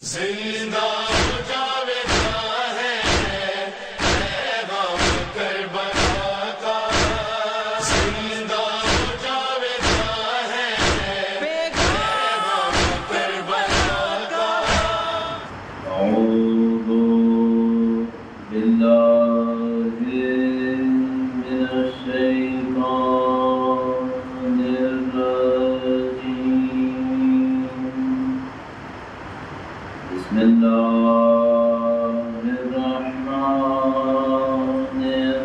زندہ جاویدہ ہے پیغام کربلا کا، زندہ جاویدہ ہے پیغام کربلا کا۔ اعوذ باللہ من الشیطان الرجیم، بسم اللہ الرحمن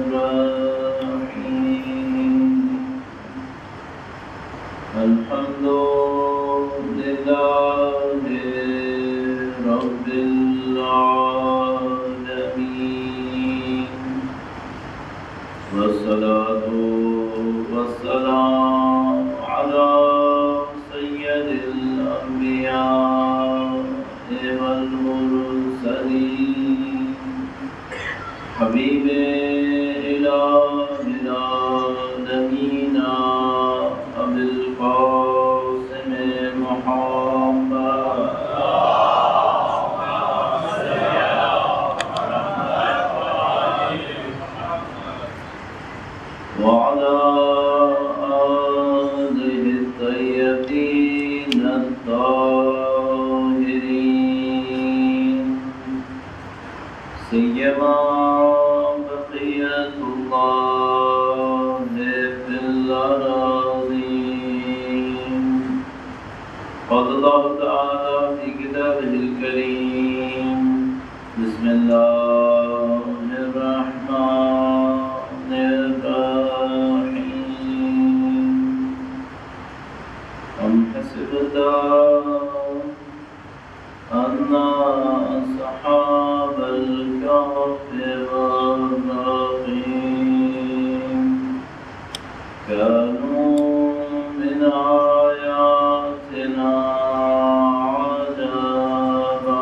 الرحیم، الحمد للہ رب العالمین، والصلاة والسلام علی سید الانبیاء والمرسلین، حبیب الہ العالمین ابی القاسم محمد وعلى آله الطيبين الطاهرين، سيما بقية الله في الأراضين. قال الله تعالى في كتابه الكريم: بسم الله الرحمن الرحيم، أم حسبت أن أصحاب الكهف والرقيم كانوا من آياتنا عجبا.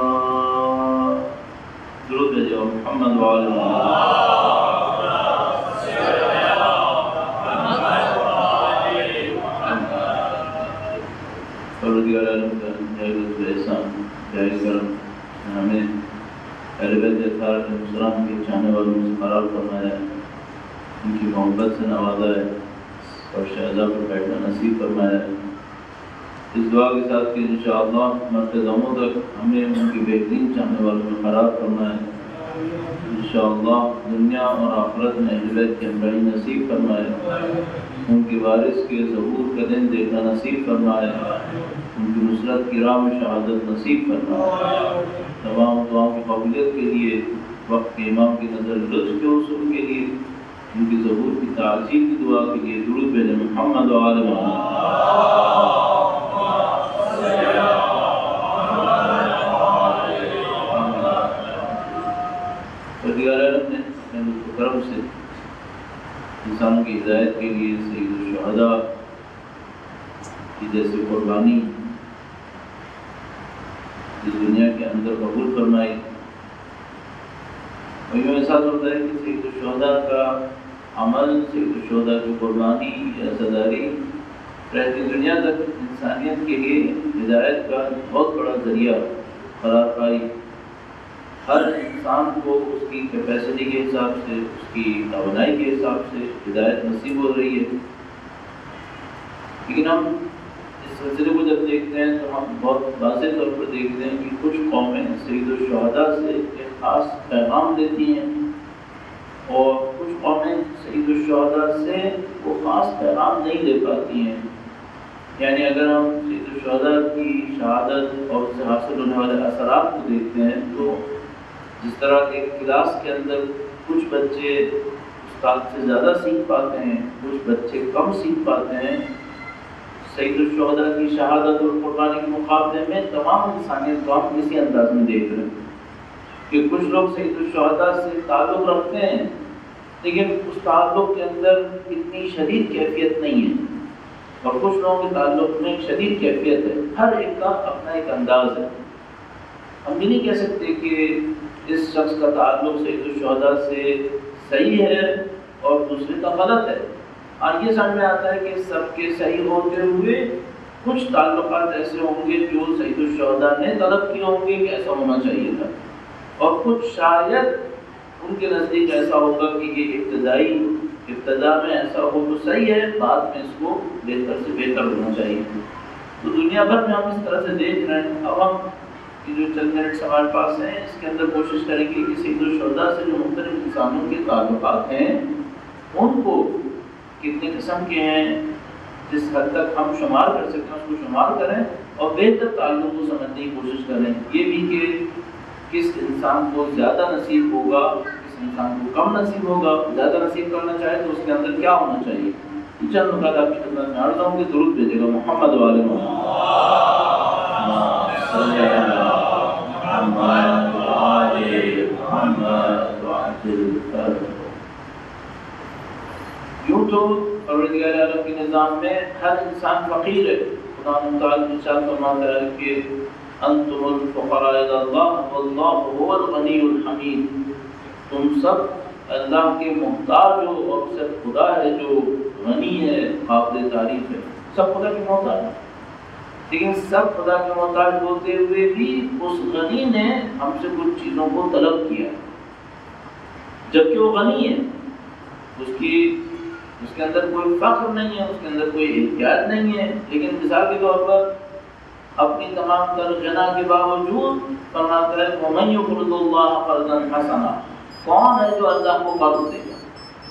درود بھیجو محمد وعلى پروردگار عالم کا لطف احسان جاری کرم ہمیں اہل بیت اطہار علیہ السلام کے چاہنے والوں سے قرار فرمایا ہے، ان کی محبت سے نوازا ہے اور شہزاد پر بیٹھنا نصیب فرمایا ہے. اس دعا کے ساتھ کہ انشاءاللہ مرتضاموں تک ہمیں ان کی بہترین چاہنے والوں میں قرار فرمایا ہے. انشاءاللہ دنیا اور آخرت میں اہل بیت کی ہمراہی نصیب فرمائے، ان کے وارث کے ظہور کا دن دیکھنا نصیب فرمائے، ان کی نصرت کی راہ میں شہادت نصیب فرمائے. تمام دعاؤں کی قبولیت کے لیے، وقت کے امام کی نظر لطف کے حصول کے لیے، ان کی ظہور کی تعظیم کی دعا کے لیے درود بھیجیں محمد و آل محمد. پروردگار عالم نے اپنے لطف و کرم سے انسانوں کی ہدایت کے لیے سید الشہداء کی جیسے قربانی اس دنیا کے اندر قبول فرمائی. اور یوں احساس ہوتا ہے کہ سید الشہداء کا عمل، سید الشہداء کی قربانی یا عزاداری رہتی دنیا تک انسانیت کے لیے ہدایت کا بہت بڑا ذریعہ قرار پائی. ہر انسان کو اس کی کیپیسٹی کے حساب سے، اس کی توانائی کے حساب سے ہدایت نصیب ہو رہی ہے. لیکن ہم اس سلسلے کو جب دیکھتے ہیں تو ہم بہت واضح طور پر دیکھتے ہیں کہ کچھ قومیں سید الشہداء سے ایک خاص پیغام دیتی ہیں اور کچھ قومیں سید الشہداء سے وہ خاص پیغام نہیں دے پاتی ہیں. یعنی اگر ہم سید الشہداء کی شہادت اور اس سے حاصل ہونے والے اثرات کو دیکھتے ہیں تو جس طرح ایک کلاس کے اندر کچھ بچے استاد سے زیادہ سیکھ پاتے ہیں، کچھ بچے کم سیکھ پاتے ہیں، سید الشہداء کی شہادت اور قربانی کے مقابلے میں تمام انسانیت کو ہم اسی انداز میں دیکھ رہے ہیں کہ کچھ لوگ سید الشہداء سے تعلق رکھتے ہیں لیکن اس تعلق کے اندر اتنی شدید کیفیت نہیں ہے، اور کچھ لوگوں کے تعلق میں ایک شدید کیفیت ہے. ہر ایک کا اپنا ایک انداز ہے. ہم یہ نہیں کہہ سکتے کہ اس شخص کا تعلق سید الشہداء سے صحیح ہے اور دوسرے کا غلط ہے. اور یہ سمجھ میں آتا ہے کہ سب کے صحیح ہوتے ہوئے کچھ تعلقات ایسے ہوں گے جو سید الشہداء نے طلب کیے ہوں گے کہ ایسا ہونا چاہیے تھا، اور کچھ شاید ان کے نزدیک ایسا ہوگا کہ یہ ابتدا میں ایسا ہو تو صحیح ہے، بعد میں اس کو بہتر سے بہتر ہونا چاہیے۔ تو دنیا بھر میں ہم اس طرح سے دیکھ رہے ہیں۔ اب ہم یہ جو چند منٹ ہمارے پاس ہیں اس کے اندر کوشش کریں گے کہ سید الشہداء سے جو مختلف انسانوں کے تعلقات ہیں ان کو کتنے قسم کے ہیں، جس حد تک ہم شمار کر سکتے ہیں اس کو شمار کریں، اور بہتر تعلق کو سمجھنے کی کوشش کریں۔ یہ بھی کہ کس انسان کو زیادہ نصیب ہوگا، کس انسان کو کم نصیب ہوگا۔ زیادہ نصیب کرنا چاہے تو اس کے اندر کیا ہونا چاہیے، چند نکات آپ کی خدمت میں عرض ہوں گے۔ درود بھیجے گا محمد والے یوں تو پروردگار عالم کے نظام میں ہر انسان فقیر ہے۔ خدا تعالیٰ ارشاد فرماتا ہے کہ انتم الفقراء الی اللہ واللہ هو الغنی الحمید، تم سب اللہ کے محتاج ہو اور صرف خدا ہے جو غنی ہے، قابل تعریف ہے۔ سب خدا کے محتاج ہیں، لیکن سب خدا کے محتاج ہوتے ہوئے بھی اس غنی نے ہم سے کچھ چیزوں کو طلب کیا، جبکہ وہ غنی ہے، اس کے اندر کوئی فخر نہیں ہے، اس کے اندر کوئی احتیاج نہیں ہے، لیکن مثال کے طور پر اپنی تمام تر غنا کے باوجود فرماتا ہے وَمَن يُقْرِضُ اللَّهَ قَرْضًا حَسَنًا، کون ہے جو اللہ کو قرض دے گا؟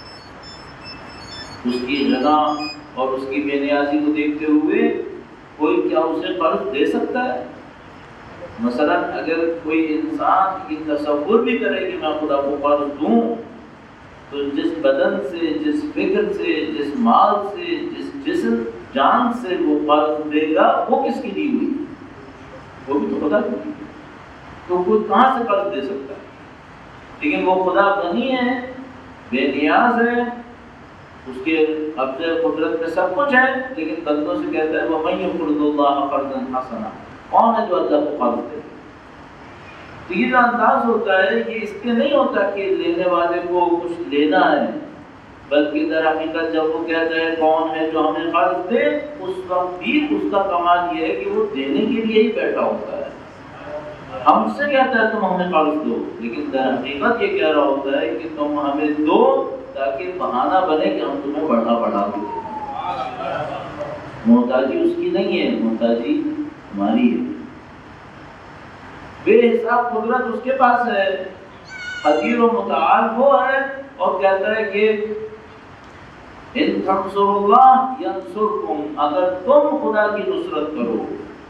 اس کی غنا اور اس کی بے نیازی کو دیکھتے ہوئے کوئی کیا اسے قرض دے سکتا ہے؟ مثلا اگر کوئی انسان یہ تصور بھی کرے کہ میں خدا کو قرض دوں، تو جس بدن سے، جس فکر سے، جس مال سے، جس جسم جان سے وہ قرض دے گا وہ کس کی دی ہوئی؟ وہ بھی تو خدا کی دی، تو کوئی کہاں سے قرض دے سکتا ہے؟ لیکن وہ خدا غنی ہے، بے نیاز ہے، اس کے قبضے قدرت میں سب کچھ ہے، لیکن بندوں سے کہتا ہے وَمَن يُقْرِضُ اللَّهَ قَرْضًا حَسَنًا، کون ہے جو اللہ کو قرض دے؟ تو یہ جو انداز ہوتا ہے یہ اس کے نہیں ہوتا کہ لینے والے کو کچھ لینا ہے، بلکہ در حقیقت جب وہ کہتا ہے کون ہے جو ہمیں قرض دے، اس وقت بھی اس کا کمال یہ ہے کہ وہ دینے کے لیے ہی بیٹھا ہوتا ہے۔ ہم سے کہتا ہے تم ہمیں قرض دو، لیکن در حقیقت یہ کہہ رہا ہوتا ہے کہ تم ہمیں دو تاکہ بہانہ بنے کہ ہم تمہیں بڑھا کے دیں۔ محتاجی اس کی نہیں ہے، محتاجی ہماری ہے۔ بے حساب قدرت اس کے پاس ہے، قدیر و متعال وہ ہے، اور کہتا ہے کہ ان تنصروا اللہ ینصرکم، اگر تم خدا کی نصرت کرو،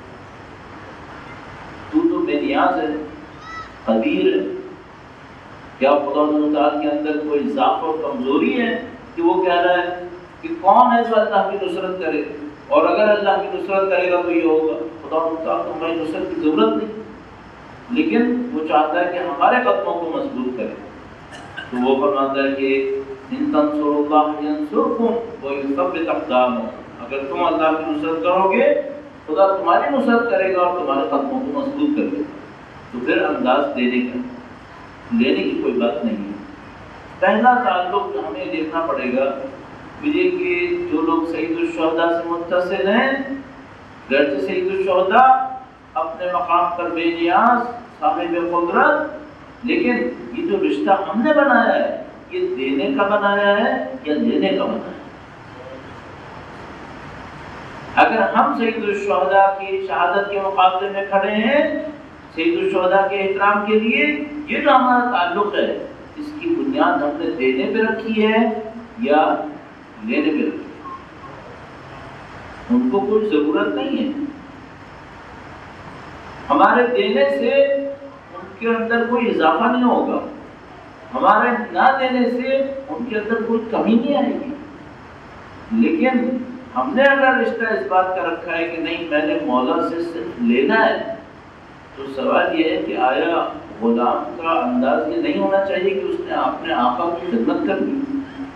تو بے نیاز ہے، قدیر ہے۔ کیا خدا تعالیٰ کے اندر کوئی ضعف اور کمزوری ہے کہ وہ کہہ رہا ہے کہ کون ہے جو اللہ کی نصرت کرے، اور اگر اللہ کی نصرت کرے گا تو یہ ہوگا؟ خدا تعالیٰ کو ہماری نصرت کی ضرورت نہیں، لیکن وہ چاہتا ہے کہ ہمارے قدموں کو مضبوط کرے۔ تو وہ فرماتا ہے کہ ان تنصروا اللہ ینصرکم ویثبت اقدامکم، اگر تم اللہ کی نصرت کرو گے خدا تمہاری نصرت کرے گا اور تمہارے قدموں کو مضبوط کر دے گا۔ تو پھر انداز دینے کا، لینے کی کوئی بات نہیں ہے۔ پہلا تعلق جو ہمیں دیکھنا پڑے گا یہ کہ جو لوگ سید الشہداء سے متصل ہیں، گرچہ سید الشہداء اپنے مقام پر بے نیاز، صاحب قدرت، لیکن یہ جو رشتہ ہم نے بنایا ہے یہ دینے کا بنایا ہے یا لینے کا بنایا ہے؟ اگر ہم سید الشہداء کی شہادت کے مقابلے میں کھڑے ہیں سید الشہداء کے احترام کے لیے، یہ جو ہمارا تعلق ہے اس کی بنیاد ہم نے دینے پہ رکھی ہے یا لینے پہ رکھی ہے؟ ان کو کوئی ضرورت نہیں ہے، ہمارے دینے سے ان کے اندر کوئی اضافہ نہیں ہوگا، ہمارے نہ دینے سے ان کے اندر کوئی کمی نہیں آئے گی۔ لیکن ہم نے اگر رشتہ اس بات کا رکھا ہے کہ نہیں میں نے مولا سے صرف لینا ہے، تو سوال یہ ہے کہ آیا غلام کا انداز یہ نہیں ہونا چاہیے کہ اس نے اپنے آقا کی خدمت کر دی؟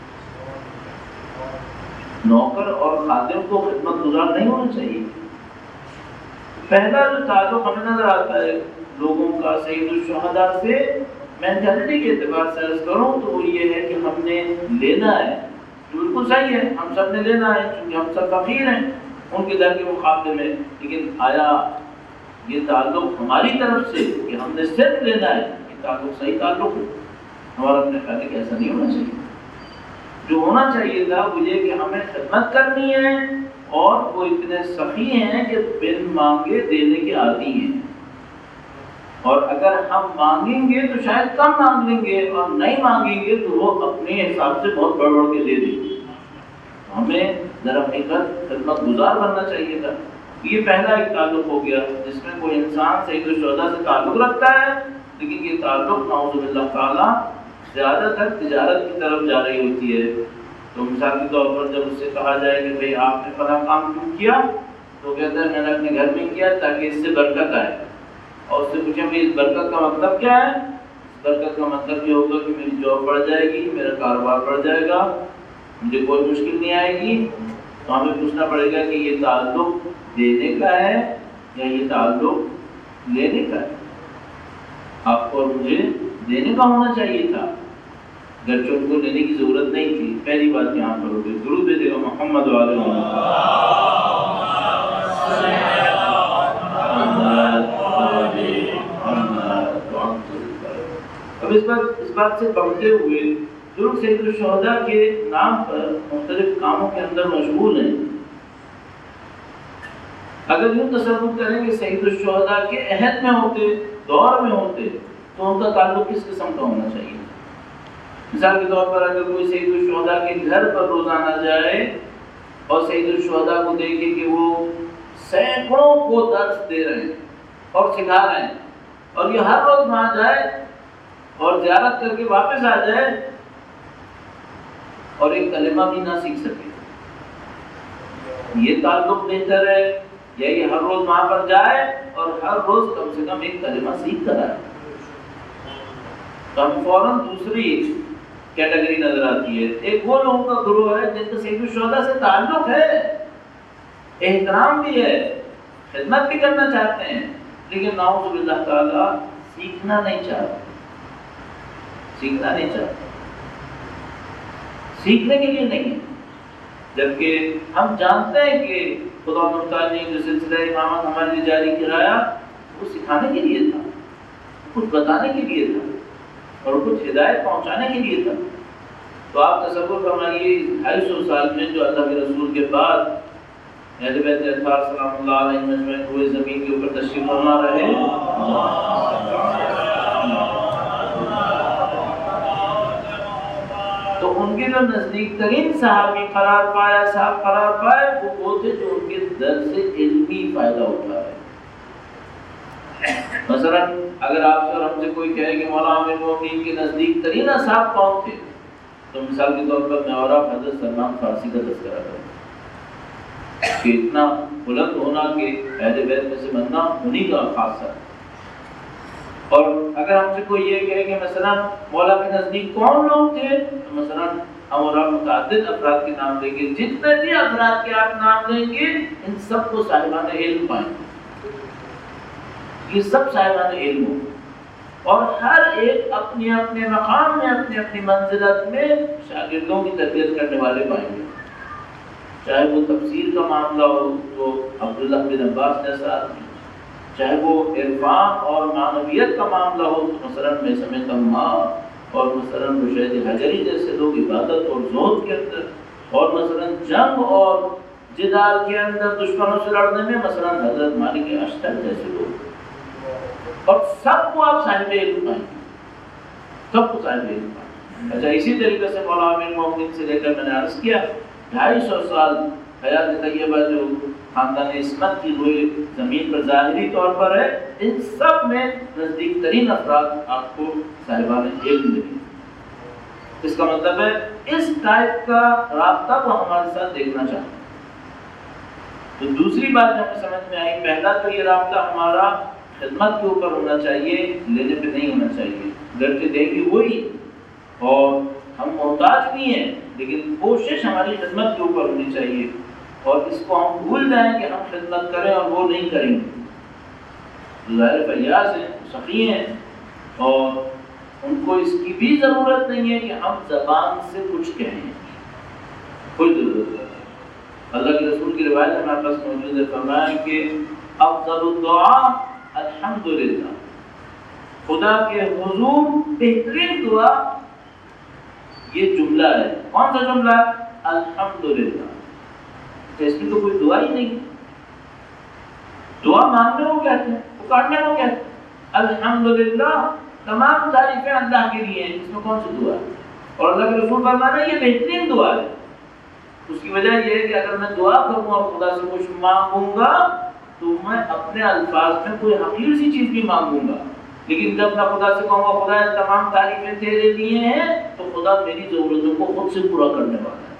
نوکر اور خادم کو خدمت گزار نہیں ہونا چاہیے؟ پہلا جو تعلق ہمیں نظر آتا ہے لوگوں کا سید الشہداء سے، مینٹلٹی کے اعتبار سے عرض کروں تو وہ یہ ہے کہ ہم نے لینا ہے۔ بالکل صحیح ہے، ہم سب نے لینا ہے کیونکہ ہم سب فقیر ہیں، ان کے در کے مقابلے میں، لیکن آیا یہ تعلق ہماری طرف سے کہ ہم نے صرف لینا ہے، یہ تعلق صحیح تعلق ہے؟ ہمارا اپنے خیال ہے کہ ایسا نہیں ہونا چاہیے۔ جو ہونا چاہیے تھا وہ یہ کہ ہمیں خدمت کرنی ہے، اور وہ اتنے سخی ہیں کہ بن مانگے دینے کے عادی ہیں، اور اگر ہم مانگیں گے تو شاید کم مانگ لیں گے، اور نہیں مانگیں گے تو وہ اپنے حساب سے بہت بڑھ بڑھ کے دے دیں گے۔ ہمیں ذرا حقیقت خدمت گزار بننا چاہیے تھا۔ یہ پہلا ایک تعلق ہو گیا جس میں کوئی انسان سید الشہداء سے تعلق رکھتا ہے، لیکن یہ تعلق نعوذ باللہ تعالیٰ زیادہ تر تجارت کی طرف جا رہی ہوتی ہے۔ تو مثال کے طور پر جب اس سے کہا جائے کہ بھئی آپ نے فلاں کام کیوں کیا، تو کہتا ہے میں نے اپنے گھر میں کیا تاکہ اس سے برکت آئے، اور اس سے پوچھیں بھئی اس برکت کا مطلب کیا ہے؟ اس برکت کا مطلب یہ ہوگا کہ میری جاب بڑھ جائے گی، میرا کاروبار بڑھ جائے گا، مجھے کوئی مشکل نہیں آئے گی۔ تو ہمیں پوچھنا پڑے گا کہ یہ تعلق دینے کا ہے یا یہ تعلق لینے کا ہے؟ آپ کو اور مجھے دینے کا ہونا چاہیے تھا، گرچہ ان کو لینے کی ضرورت نہیں تھی۔ پہلی بات یہاں پر ہوگی، درود بھیجے گا محمد وعلیہ اب اس بات سے بڑھتے ہوئے جو لوگ سید الشہداء کے نام پر مختلف کاموں کے اندر مشغول ہیں، اگر یوں تصور کریں کہ سید الشہداء کے عہد میں ہوتے، دور میں ہوتے، تو ان کا تعلق کس قسم کا ہونا چاہیے؟ مثال کے طور پر اگر کوئی سید الشہداء کے گھر پر روزانہ جائے اور سید الشہداء کو دیکھے کہ وہ سینکڑوں کو درس دے رہے ہیں اور سکھا رہے ہیں، اور یہ ہر روز وہاں جائے اور زیارت کر کے واپس آ جائے اور ایک کلمہ بھی نہ سیکھ سکے، یہ تعلق بہتر ہے یا یہ ہر روز وہاں پر جائے اور ہر روز کم سے کم ایک کلمہ سیکھ کر آئے؟ تو ہم فوراً دوسری کیٹیگری نظر آتی ہے۔ ایک وہ لوگوں کا گروہ ہے جن کا سید الشہداء سے تعلق ہے، احترام بھی ہے، خدمت بھی کرنا چاہتے ہیں، لیکن نعوذ باللہ تعالیٰ سیکھنا نہیں چاہتے، سیکھنا نہیں چاہتے، سیکھنے کے لیے نہیں ہے۔ جبکہ ہم جانتے ہیں کہ خدا مختار نے جو سلسلہ امامت ہمارے لیے جاری کرایا وہ سکھانے کے لیے تھا، کچھ بتانے کے لیے تھا، اور کچھ ہدایت پہنچانے کے لیے تھا۔ تو آپ تصور فرمائیے 250 سال میں جو اللہ کے رسول کے بعد اہل بیت اطہار سلام اللہ علیہ مجمعین ہوئے زمین کے اوپر تشریف فرما رہے، تو ان کے جو نزدیک ترین صحابی قرار پائے وہ تھے جو ان کے در سے علمی فائدہ اٹھا رہے۔ مثلا اگر آپ سے اور ہم سے کوئی کہے کہ مولانا امیر المومنین کے نزدیک ترین اصحاب کون تھے، تو مثال کے طور پر میں اور آپ حضرت سلمان فارسی کا تذکرہ کریں کہ اتنا بلند ہونا کہ اہل بیت میں سے بننا انہی کا خاصہ ہے۔ اور اگر ہم سے کوئی یہ کہے کہ مثلا مولا کے نزدیک کون لوگ تھے، تو مثلا ہم اور آپ متعدد افراد کے نام لیں گے، جتنے بھی افراد کے آپ نام لیں گے ان سب کو صاحبان علم پائیں گے، یہ سب صاحبان علم ہوں، اور ہر ایک اپنے اپنے مقام میں اپنی اپنی منزلت میں شاگردوں کی تربیت کرنے والے پائیں گے۔ چاہے وہ تفسیر کا معاملہ ہو تو عبداللہ بن عباس جیسا آدمی، چاہے وہ عرفان اور معنویت کا معاملہ ہو تو مثلا میثم طماع اور مثلا رشید حجری جیسے لوگ عبادت اور زہد کے اندر، اور مثلا جنگ اور جدال کے اندر دشمنوں سے لڑنے میں مثلا حضرت مالک اشتر جیسے لوگ، اور سب کو آپ صاحب علم پائیں گے، سب کو صاحب علم پائیں گے۔ اچھا، اسی طریقے سے مولانا امیر المومنین سے لے کر میں نے عرض کیا 250 سال حیات طیبہ جو خاندان عصمت کی ہوئے زمین پر ظاہری طور پر ہے، ان سب میں نزدیک ترین افراد آپ کو صاحبان علم ملیں۔ اس کا مطلب ہے اس ٹائپ کا رابطہ وہ ہمارے ساتھ دیکھنا چاہتے ہیں۔ تو دوسری بات جو ہمیں سمجھ میں آئی، پہلا تو یہ رابطہ ہمارا خدمت کے اوپر ہونا چاہیے، لینے پہ نہیں ہونا چاہیے، گرچہ دیں گے وہی اور ہم محتاج بھی ہیں، لیکن کوشش ہماری خدمت کے اوپر ہونی چاہیے، اور اس کو ہم بھول جائیں کہ ہم خدمت کریں اور وہ نہیں کریں گے۔ ظاہر فیاض ہیں، سخی ہیں، اور ان کو اس کی بھی ضرورت نہیں ہے کہ ہم زبان سے کچھ کہیں، کوئی ضرورت نہیں۔ اللہ کے رسول کی روایت ہمارے پاس موجود ہے، فرمایا کہ افضل الدعاء الحمدللہ، خدا کے حضور بہترین دعا یہ جملہ ہے۔ کون سا جملہ ہے؟ الحمدللہ۔ اس میں تو کوئی دعا ہی نہیں، دعا مانگنے کو کہتے ہیں، پکارنے کو کہتے ہیں۔ الحمدللہ تمام تعریفیں اللہ کے لیے ہیں، اس میں کون سی دعا ہے؟ اور اللہ کے رسول فرما رہے ہیں یہ بہترین دعا ہے۔ اس کی وجہ یہ ہے کہ اگر میں دعا کروں اور خدا سے کچھ مانگوں گا تو میں اپنے الفاظ میں کوئی حقیر سی چیز بھی مانگوں گا، لیکن جب میں خدا سے کہوں گا خدا تمام تعریفیں تیرے لیے ہیں، تو خدا میری ضرورتوں کو خود سے پورا کرنے والا ہے۔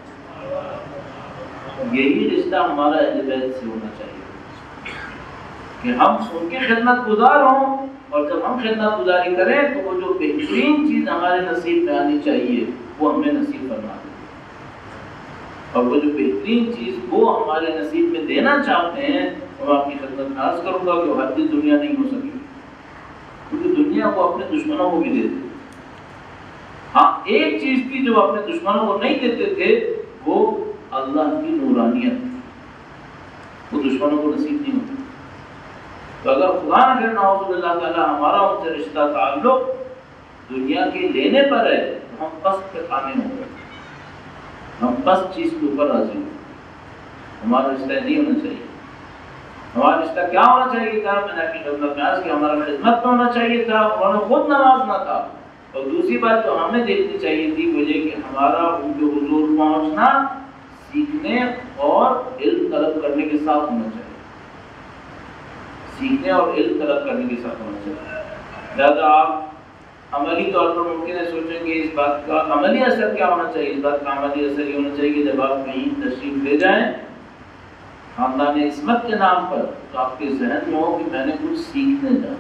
یہی رشتہ ہمارا اہل بیت سے ہونا چاہیے کہ ہم ان کی خدمت گزار ہوں، اور جب ہم خدمت گزاری کریں تو وہ جو بہترین چیز ہمارے نصیب میں آنی چاہیے وہ ہمیں نصیب فرما دیں، اور وہ جو بہترین چیز وہ ہمارے نصیب میں دینا چاہتے ہیں وہ آپ کی خدمت میں عرض کروں گا کہ وہ ہر چیز دنیا نہیں ہو سکتی، کیونکہ دنیا کو اپنے دشمنوں کو بھی دیتے۔ ہاں ایک چیز کی جو اپنے دشمنوں کو نہیں دیتے تھے وہ اللہ کی نورانیت، وہ دشمنوں کو نصیب نہیں ہوتی۔ تو اگر خدا نہ کرے نعوذ باللہ تعالی ہمارا ان سے رشتہ تعلق دنیا کے لینے پر ہے تو ہم پست پہ قائم ہوں گے، ہم پست چیز کے اوپر راضی ہوں گے۔ ہمارا رشتہ نہیں ہونا چاہیے۔ ہمارا رشتہ کیا ہونا چاہیے تھا؟ میں نے آپ کی خدمت میں عرض کیا، ہمارا خدمت میں ہونا چاہیے تھا، انہوں نے خود نوازنا تھا۔ اور دوسری بات جو ہمیں دیکھنی چاہیے تھی وہ یہ کہ ہمارا ان کے حضور پہنچنا سیکھنے اور علم طلب کرنے کے ساتھ ہونا چاہیے، سیکھنے اور علم طلب کرنے کے ساتھ ہونا چاہیے۔ لہٰذا آپ عملی طور پر ممکن ہے سوچیں کہ اس بات کا عملی اثر کیا ہونا چاہیے۔ اس بات کا عملی اثر یہ ہونا چاہیے کہ جب آپ کہیں تشریف لے جائیں خاندان عصمت کے نام پر تو آپ کے ذہن میں ہو کہ میں نے کچھ سیکھنے جانا،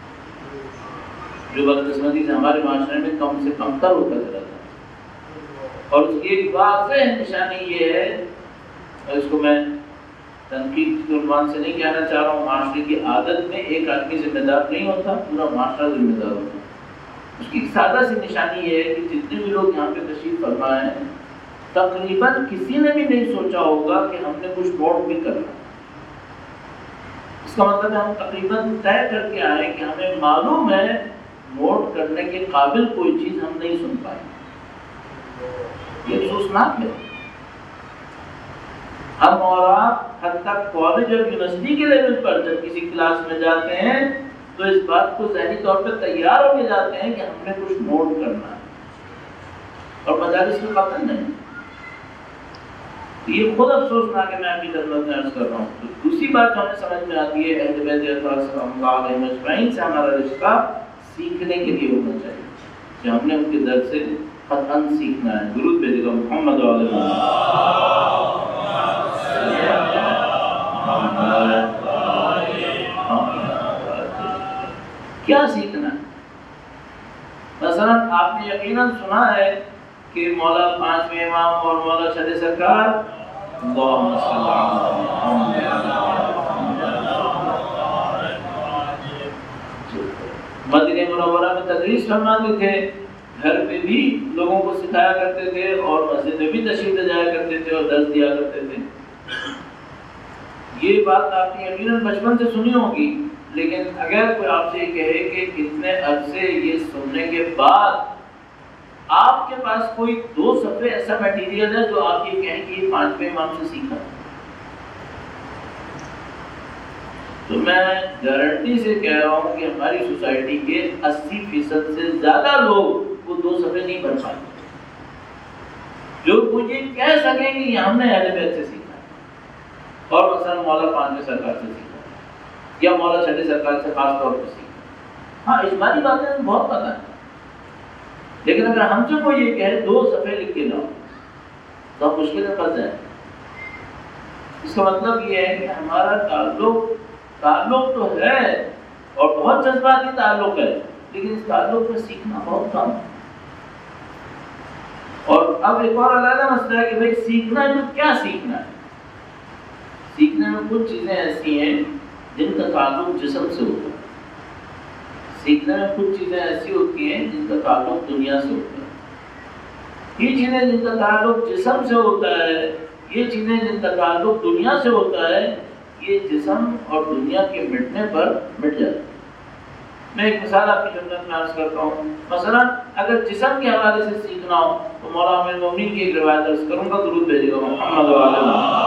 جو بدقسمتی سے ہمارے معاشرے میں کم سے کم تر ہوتا چلا جاتا ہے۔ اور اس کی ایک واضح نشانی یہ ہے، اور اس کو میں تنقید کے عنوان سے نہیں کہنا چاہ رہا ہوں، معاشرے کی عادت میں ایک آدمی ذمہ دار نہیں ہوتا، پورا معاشرہ ذمہ دار ہوتا ہے۔ اس کی سادہ سی نشانی یہ ہے کہ جتنے بھی لوگ یہاں پہ تشریف فرما ہیں تقریباً کسی نے بھی نہیں سوچا ہوگا کہ ہم نے کچھ نوٹ بھی کرنا۔ اس کا مطلب ہے ہم تقریباً طے کر کے آئے کہ ہمیں معلوم ہے نوٹ کرنے کے قابل کوئی چیز ہم نہیں سن پائیں۔ یہ افسوسناک ہے۔ ہم اور آپ حد تک کالج اور یونیورسٹی کے لیول پر جب کسی کلاس میں جاتے ہیں تو اس بات کو ذہنی طور پہ تیار ہو کے جاتے ہیں کہ ہم نے کچھ نوٹ کرنا ہے، اور مجالس میں قطعاً نہیں۔ یہ خود افسوسناک ہے، میں آپ کی خدمت میں عرض کر رہا ہوں۔ تو دوسری بات جو ہمیں سمجھ میں آتی ہے اہل بیت اطہار صلی اللہ علیہ وسلم سے ہمارا رشتہ سیکھنے کے لیے ہونا چاہیے کہ ہم نے ان کے در سے قطعاً سیکھنا ہے۔ درود بھیجے گا محمد علیہ کیا سیکھنا ہے؟ مثلا آپ نے یقیناً سنا ہے کہ مولا پانچویں امام اور مولا چھٹے سرکار اللہم صلی اللہ مدینہ منورہ میں تدریس فرماتے تھے، گھر پہ بھی لوگوں کو سکھایا کرتے تھے، اور مسجد میں بھی تشریف لے جایا کرتے تھے اور درس دیا کرتے تھے۔ یہ بات آپ نے یقیناً بچپن سے سنی ہوگی، لیکن اگر کوئی آپ سے کہے کہ کتنے عرصے یہ سننے کے بعد آپ کے پاس کوئی 2 صفحے ایسا میٹیریل ہے جو آپ یہ کہیں کہ یہ پانچویں امام سے سیکھا، تو میں گارنٹی سے کہہ رہا ہوں کہ ہماری سوسائٹی کے 80% سے زیادہ لوگ وہ 2 صفحے نہیں پڑھ پائیں جو مجھے کہہ سکیں کہ یہ ہم نے اہل بیت سے سیکھا اور مثلا مولا پانچویں سرکار سے سیکھا یا مولا چھٹے سرکار سے خاص طور پر سیکھا۔ ہاں اجمالی باتیں بہت پتہ ہے، لیکن اگر ہم سے کوئی یہ کہے 2 صفحے لکھ کے لاؤ تو ہم مشکل میں پھنس جائیں۔ اس کا مطلب یہ ہے کہ ہمارا تعلق تو ہے اور بہت جذباتی تعلق ہے، لیکن اس تعلق میں سیکھنا بہت کم ہے۔ اور اب ایک اور علیحدہ مسئلہ ہے کہ بھائی سیکھنا ہے تو کیا سیکھنا ہے؟ سیکھنے میں کچھ چیزیں ایسی ہیں جن کا تعلق جسم سے ہوتا ہے، سیکھنے میں کچھ چیزیں ایسی ہوتی ہیں جن کا تعلق دنیا سے ہوتا ہے۔ یہ چیزیں جن کا تعلق جسم سے ہوتا ہے یہ چیزیں جن کا تعلق دنیا سے ہوتا ہے یہ جسم اور دنیا کے مٹنے پر مٹ جاتا ہے۔ میں ایک مثال آپ کی خدمت میں عرض کرتا ہوں، مثلا اگر جسم کے حوالے سے سیکھنا ہو تو مولا امیر المومنین کی ایک روایت عرض کروں گا، درود بھیجے گا محمد وعلی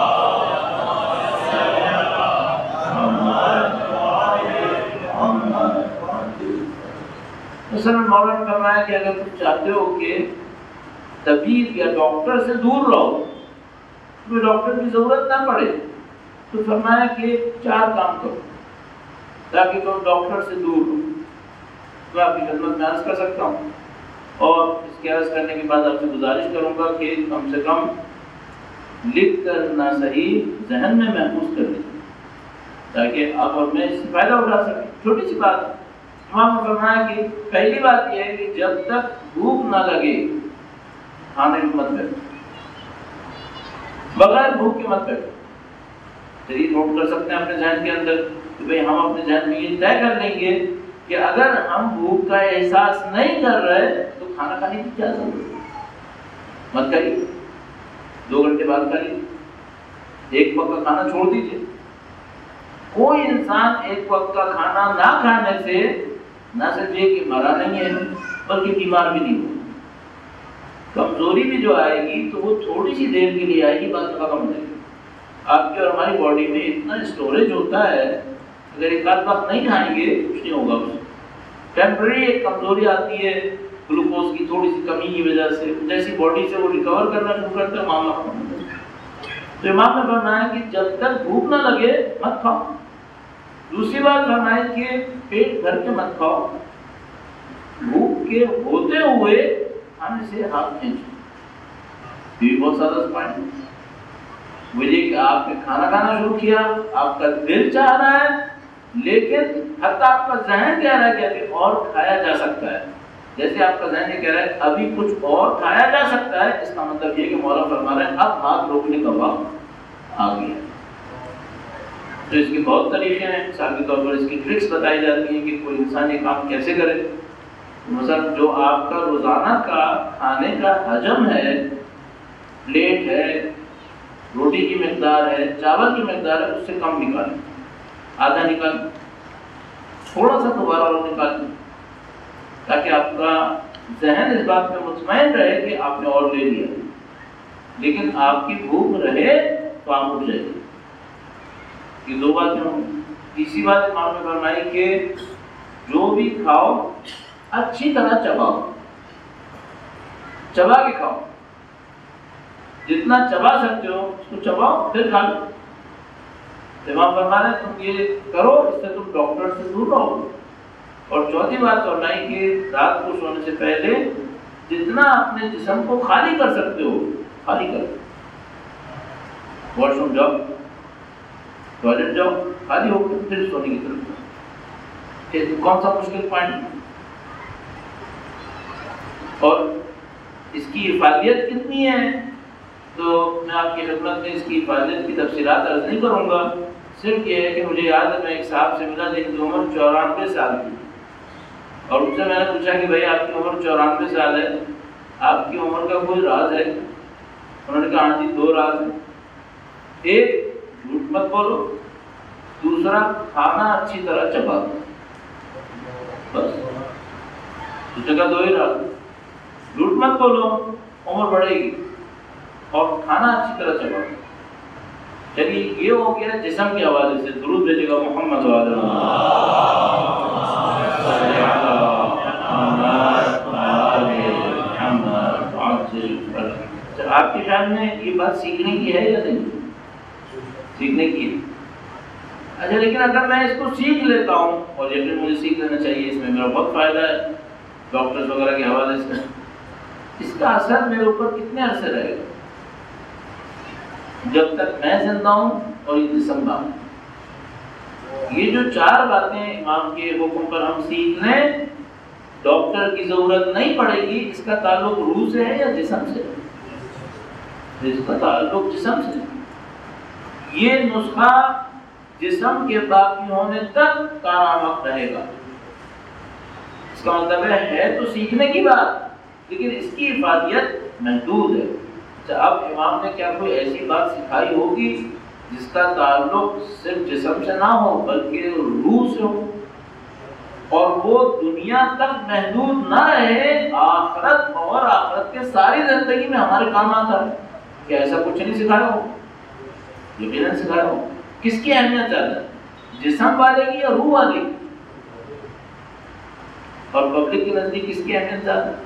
مثلا مولا نے فرمایا کہ اگر تم چاہتے ہو کہ طبیب یا ڈاکٹر سے دور رہو، تمہیں ڈاکٹر کی ضرورت نہ پڑے، تو فرمایا کہ 4 کام کرو تاکہ تم ڈاکٹر سے دور رہو۔ میں آپ کی خدمت میں عرض کر سکتا ہوں، اور اس کے عرض کرنے کے بعد آپ سے گزارش کروں گا کہ کم سے کم لکھ کر نہ صحیح ذہن میں محفوظ کر لیں تاکہ آپ اور میں اس سے فائدہ اٹھا سکیں۔ چھوٹی سی بات، امام نے فرمایا کہ پہلی بات یہ ہے کہ جب تک بھوک نہ لگے کھانے میں مت بیٹھو، بغیر بھوک کے مت بیٹھو۔ چلیے نوٹ کر سکتے ہیں اپنے ذہن کے اندر کہ بھئی ہم اپنے ذہن میں یہ طے کر لیں گے کہ اگر ہم بھوک کا احساس نہیں کر رہے تو کھانا کھانے کی کیا ضرورت ہے؟ مت کریے، 2 گھنٹے بعد کریے، 1 وقت کا کھانا چھوڑ دیجیے۔ کوئی انسان 1 وقت کا کھانا نہ کھانے سے نہ صرف یہ کہ مرا نہیں ہے بلکہ بیمار بھی نہیں ہوا۔ کمزوری بھی جو آئے گی تو وہ تھوڑی سی دیر کے لیے آئے گی، بعد ختم ہو جائے گی۔ آپ کی اور ہماری باڈی میں اتنا اسٹوریج ہوتا ہے، اگر ایک آدھ وقت نہیں کھائیں گے کچھ نہیں ہوگا۔ اس ٹیمپرری ایک کمزوری آتی ہے گلوکوز کی تھوڑی سی کمی کی وجہ سے، جیسی باڈی سے وہ ریکور کرنا شروع کرتا ہے معاملہ ختم ہو جاتا ہے۔ تو امام نے فرمایا کہ جب تک بھوک نہ لگے مت کھاؤ۔ دوسری بات فرمایا کہ پیٹ بھر کے مت کھاؤ، بھوک کے ہوتے ہوئے کھانے سے ہاتھ کھینچو۔ یہ بہت زیادہ پوائنٹ ہے۔ وجہ کہ آپ نے کھانا کھانا شروع کیا، آپ کا دل چاہ رہا ہے، لیکن حتی آپ کا ذہن کہہ رہا ہے کہ ابھی اور کھایا جا سکتا ہے۔ جیسے آپ کا ذہن یہ کہہ رہا ہے ابھی کچھ اور کھایا جا سکتا ہے، اس کا مطلب یہ کہ مولا فرما رہے ہیں اب ہاتھ روکنے کا وقت آ گیا۔ تو اس کے بہت طریقے ہیں، مثال کے طور پر اس کی ٹرکس بتائی جاتی ہیں کہ کوئی انسان یہ کام کیسے کرے۔ مثلا جو آپ کا روزانہ کا کھانے کا حجم ہے، پلیٹ ہے، روٹی کی مقدار ہے، چاول کی مقدار ہے، اس سے کم نکالیں، آدھا نکالیں، تھوڑا سا دوبارہ اور نکالیں، تاکہ آپ کا ذہن اس بات میں مطمئن رہے کہ آپ نے اور لے لیا، لیکن آپ کی بھوک رہے تو آپ اٹھ جائیے۔ یہ 2 باتیں ہوں۔ تیسری بات امام نے فرمائی کہ جو بھی کھاؤ اچھی طرح چباؤ، چبا کے کھاؤ، جتنا چبا سکتے ہو اس کو چباؤ پھر کھا لو۔ امام فرما رہے ہیں تم یہ کرو، اس سے تم ڈاکٹر سے دور رہو۔ اور چوتھی بات فرمائی کہ رات کو سونے سے پہلے جتنا اپنے جسم کو خالی کر سکتے ہو خالی کرو، واش روم جاؤ، ٹوائلٹ جاؤ، خالی ہو کر پھر سونے کی طرف جاؤ۔ کون سا مشکل پوائنٹ؟ اور اس کی افادیت کتنی ہے تو میں آپ کی خدمت میں اس کی افادیت کی تفصیلات عرض نہیں کروں گا، صرف یہ ہے کہ مجھے یاد ہے میں ایک صاحب سے ملا جن کی عمر 94 سال کی، اور ان سے میں نے پوچھا کہ بھائی آپ کی عمر 94 سال ہے، آپ کی عمر کا کوئی راز ہے؟ انہوں نے کہا ہاں جی 2 راز ہیں، ایک جھوٹ مت بولو، دوسرا کھانا اچھی طرح چبا دو، بس اس جگہ 2 ہی راز، جھوٹ مت بولو عمر بڑھے گی، اور کھانا اچھی طرح چبا دو۔ چلیے یہ ہو گیا جسم کے حوالے سے، درود بھیجے گا محمد وعلی آپ کے خیال میں یہ بات سیکھنے کی ہے یا نہیں؟ سیکھنے کی ہے۔ اچھا لیکن اگر میں اس کو سیکھ لیتا ہوں، اور یقین مجھے سیکھ لینا چاہیے، اس میں میرا بہت فائدہ ہے ڈاکٹرز وغیرہ کے حوالے سے، اس کا اثر میرے اوپر کتنے عرصے رہے گا؟ جب تک میں زندہ ہوں اور یہ جسم نہ ہوں۔ یہ جو 4 باتیں امام کے حکم پر ہم سیکھ لیں، ڈاکٹر کی ضرورت نہیں پڑے گی۔ اس کا تعلق روح سے ہے یا جسم سے؟ اس کا تعلق جسم سے۔ یہ نسخہ جسم کے باقی ہونے تک کارآمد رہے گا۔ اس کا مطلب ہے تو سیکھنے کی بات، لیکن اس کی افادیت محدود ہے۔ اب امام نے کیا کوئی ایسی بات سکھائی ہوگی جس کا تعلق صرف جسم سے نہ ہو بلکہ روح سے ہو، اور وہ دنیا تک محدود نہ رہے، آخرت اور آخرت کے ساری زندگی میں ہمارے کام آتا ہے؟ کیا ایسا کچھ نہیں سکھایا ہو؟ یقیناً سکھایا ہو۔ کس کی اہمیت زیادہ ہے، جسم والے کی یا روح والے کی؟ اور پبلک کے نزدیک کس کی اہمیت زیادہ ہے؟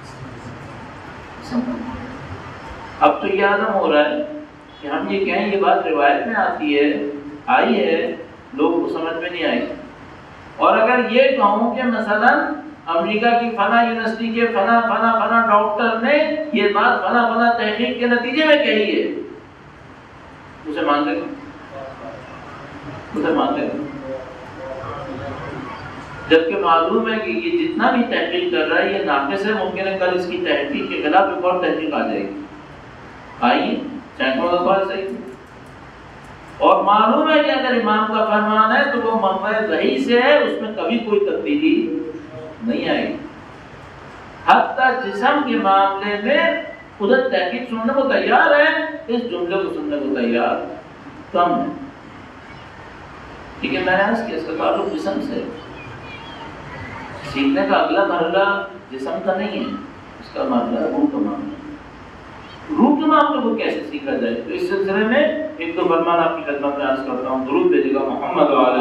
اب تو یہ عالم ہو رہا ہے کہ ہم یہ کہیں یہ بات روایت میں آئی ہے، لوگوں کو سمجھ میں نہیں آئی۔ اور اگر یہ کہوں کہ مثلا امریکہ کی فلاں یونیورسٹی کے فلاں ڈاکٹر نے یہ بات فلاں تحقیق کے نتیجے میں کہی ہے، اسے مان لے گا؟ جبکہ معلوم ہے کہ یہ جتنا بھی تحقیق کر رہا ہے یہ ناقص ہے، ممکن ہے کل اس کی تحقیق کے خلاف ایک اور تحقیق آ جائے گی، آئیے سینکڑوں دفعہ صحیح۔ اور معلوم ہے کہ اگر امام کا فرمان ہے تو وہ منبع وحی سے ہے، اس میں کبھی کوئی تبدیلی نہیں آئے گی۔ حتیٰ جسم کے معاملے میں ادھر تحقیق سننے کو تیار ہے، اس جملے کو سننے کو تیار کم ہے۔ ٹھیک ہے، میں نے عرض کیا اس کا تعلق جسم سے، سیکھنے کا اگلا مرحلہ جسم کا نہیں ہے، اس کا معاملہ روح کا معاملہ۔ روح کے معاملے کو کیسے سیکھا جائے؟ تو اس سلسلے میں ایک دو فرمان آپ کی خدمت میں عرض کرتا ہوں، درود بھیجیے گا محمد وعلی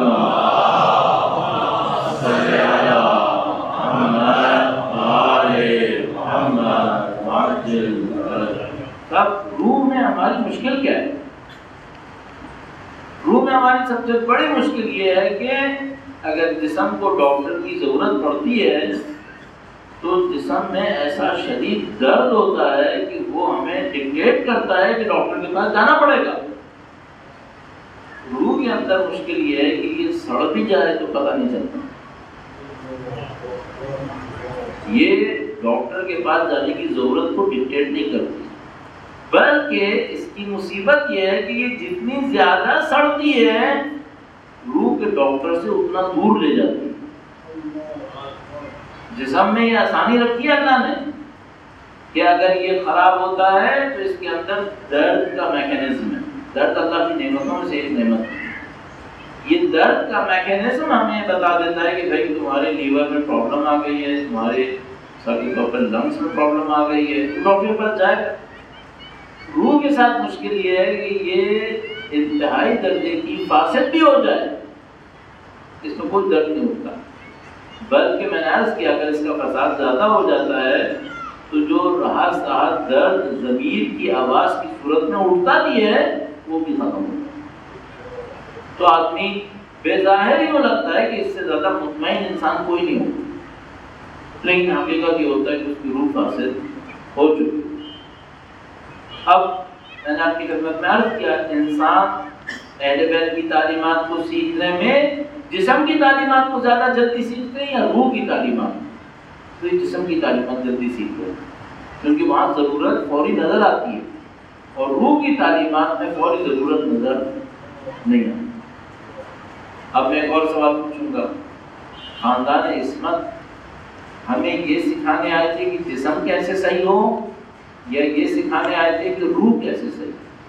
اب روح میں ہماری مشکل کیا ہے؟ روح میں ہماری سب سے بڑی مشکل یہ ہے کہ اگر جسم کو ڈاکٹر کی ضرورت پڑتی ہے تو جسم میں ایسا شدید درد ہوتا ہے کہ وہ ہمیں ڈکٹیٹ کرتا ہے کہ ڈاکٹر کے پاس جانا پڑے گا۔ روح کے اندر مشکل یہ ہے کہ یہ سڑ بھی جائے تو پتہ نہیں چلتا، یہ ڈاکٹر کے پاس جانے کی ضرورت کو ڈکٹیٹ نہیں کرتی، بلکہ اس کی مصیبت یہ ہے کہ یہ جتنی زیادہ سڑتی ہے روح کے ڈاکٹر سے اتنا دور لے جاتی ہے۔ جسم میں یہ آسانی رکھی ہے اللہ نے کہ اگر یہ خراب ہوتا ہے تو اس کے اندر درد کا میکینزم ہے۔ درد اللہ کی نعمتوں میں سے ایک نعمت ہے۔ یہ درد کا میکینزم ہمیں بتا دیتا ہے کہ بھائی تمہارے لیور میں پرابلم آ گئی ہے، تمہارے سر کے اوپر لنگس میں پرابلم آ گئی ہے، تو ڈاکٹر کے پاس جائے۔ روح کے ساتھ مشکل یہ ہے کہ یہ انتہائی درجے کی فاسد بھی ہو جائے، اس میں کوئی درد نہیں ہوتا، بلکہ میں نے عرض کیا اگر اس کا فساد زیادہ ہو جاتا ہے تو جو رہا سہا درد ضمیر کی آواز کی صورت میں اٹھتا بھی ہے وہ بھی ختم ہوتا ہے۔ تو آدمی بے ظاہر ہی لگتا ہے کہ اس سے زیادہ مطمئن انسان کوئی نہیں ہوتا، لیکن حقیقت یہ ہوتا ہے کہ اس کی روح فاسد ہو چکی۔ اب میں نے آپ کی خدمت میں عرض کیا انسان اہل بیت کی تعلیمات کو سیکھنے میں جسم کی تعلیمات کو زیادہ جلدی سیکھتے ہیں یا روح کی تعلیمات؟ تو یہ جسم کی تعلیمات جلدی سیکھتے ہیں کیونکہ وہاں ضرورت فوری نظر آتی ہے، اور روح کی تعلیمات میں فوری ضرورت نظر نہیں آتی۔ اب میں ایک اور سوال پوچھوں گا، خاندان عصمت ہمیں یہ سکھانے آئے تھے کہ جسم کیسے صحیح ہو یا یہ سکھانے آئے تھے کہ روح کیسے صحیح؟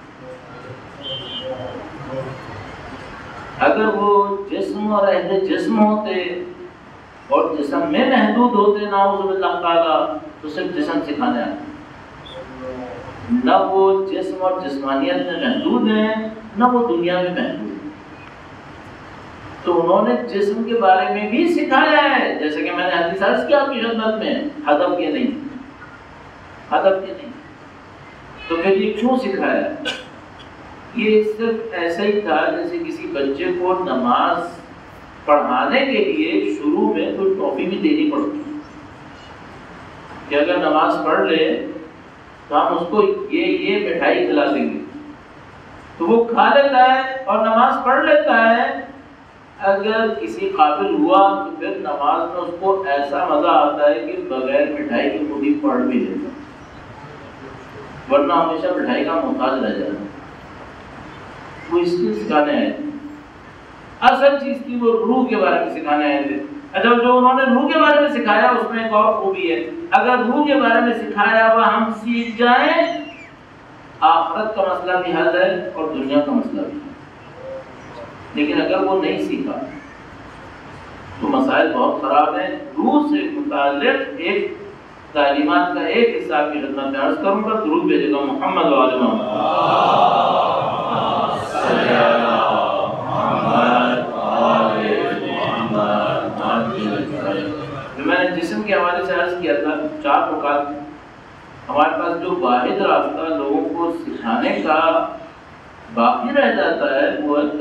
اگر وہ جسم اور اہل جسم ہوتے اور جسم میں محدود ہوتے نعوذ باللہ تعالی تو صرف جسم سکھانے آتے، نہ وہ جسم اور جسمانیت میں محدود ہیں نہ وہ دنیا میں محدود ہیں، تو انہوں نے جسم کے بارے میں بھی سکھایا ہے، جیسے کہ میں نے حدیث عرض کیا آپ کی خدمت میں، ہدف یہ نہیں، ہدف یہ نہیں، تو پھر یہ کیوں سکھایا؟ یہ صرف ایسا ہی تھا جیسے کسی بچے کو نماز پڑھانے کے لیے شروع میں کوئی ٹافی بھی دینی پڑتی ہے کہ اگر نماز پڑھ لے تو ہم اس کو یہ مٹھائی کھلا دیں گے، تو وہ کھا لیتا ہے اور نماز پڑھ لیتا ہے۔ اگر کسی قابل ہوا تو پھر نماز میں اس کو ایسا مزہ آتا ہے کہ بغیر مٹھائی کے خود ہی پڑھ بھی لیتا، ورنہ ہمیشہ مٹھائی کا محتاج رہ جاتا۔ وہ اس لیے سکھانے آئے تھے، اصل چیز تھی وہ روح کے بارے میں سکھانے آئے تھے۔ اچھا، جو انہوں نے روح کے بارے میں سکھایا اس میں ایک اور خوبی ہے، اگر روح کے بارے میں سکھایا ہوا ہم سیکھ جائیں آخرت کا مسئلہ بھی حل ہے اور دنیا کا مسئلہ بھی ہے. لیکن اگر وہ نہیں سیکھا تو مسائل بہت خراب ہیں. روح سے متعلق ایک تعلیمات کا ایک حصہ کی خدمت میں عرض کروں گا. درود بھیجے گا محمد و آل میں نے جسم کے حوالے سے عرض کیا تھا 4 نکات. ہمارے پاس جو واحد راستہ لوگوں کو سکھانے کا باقی رہ جاتا ہے وہ ہے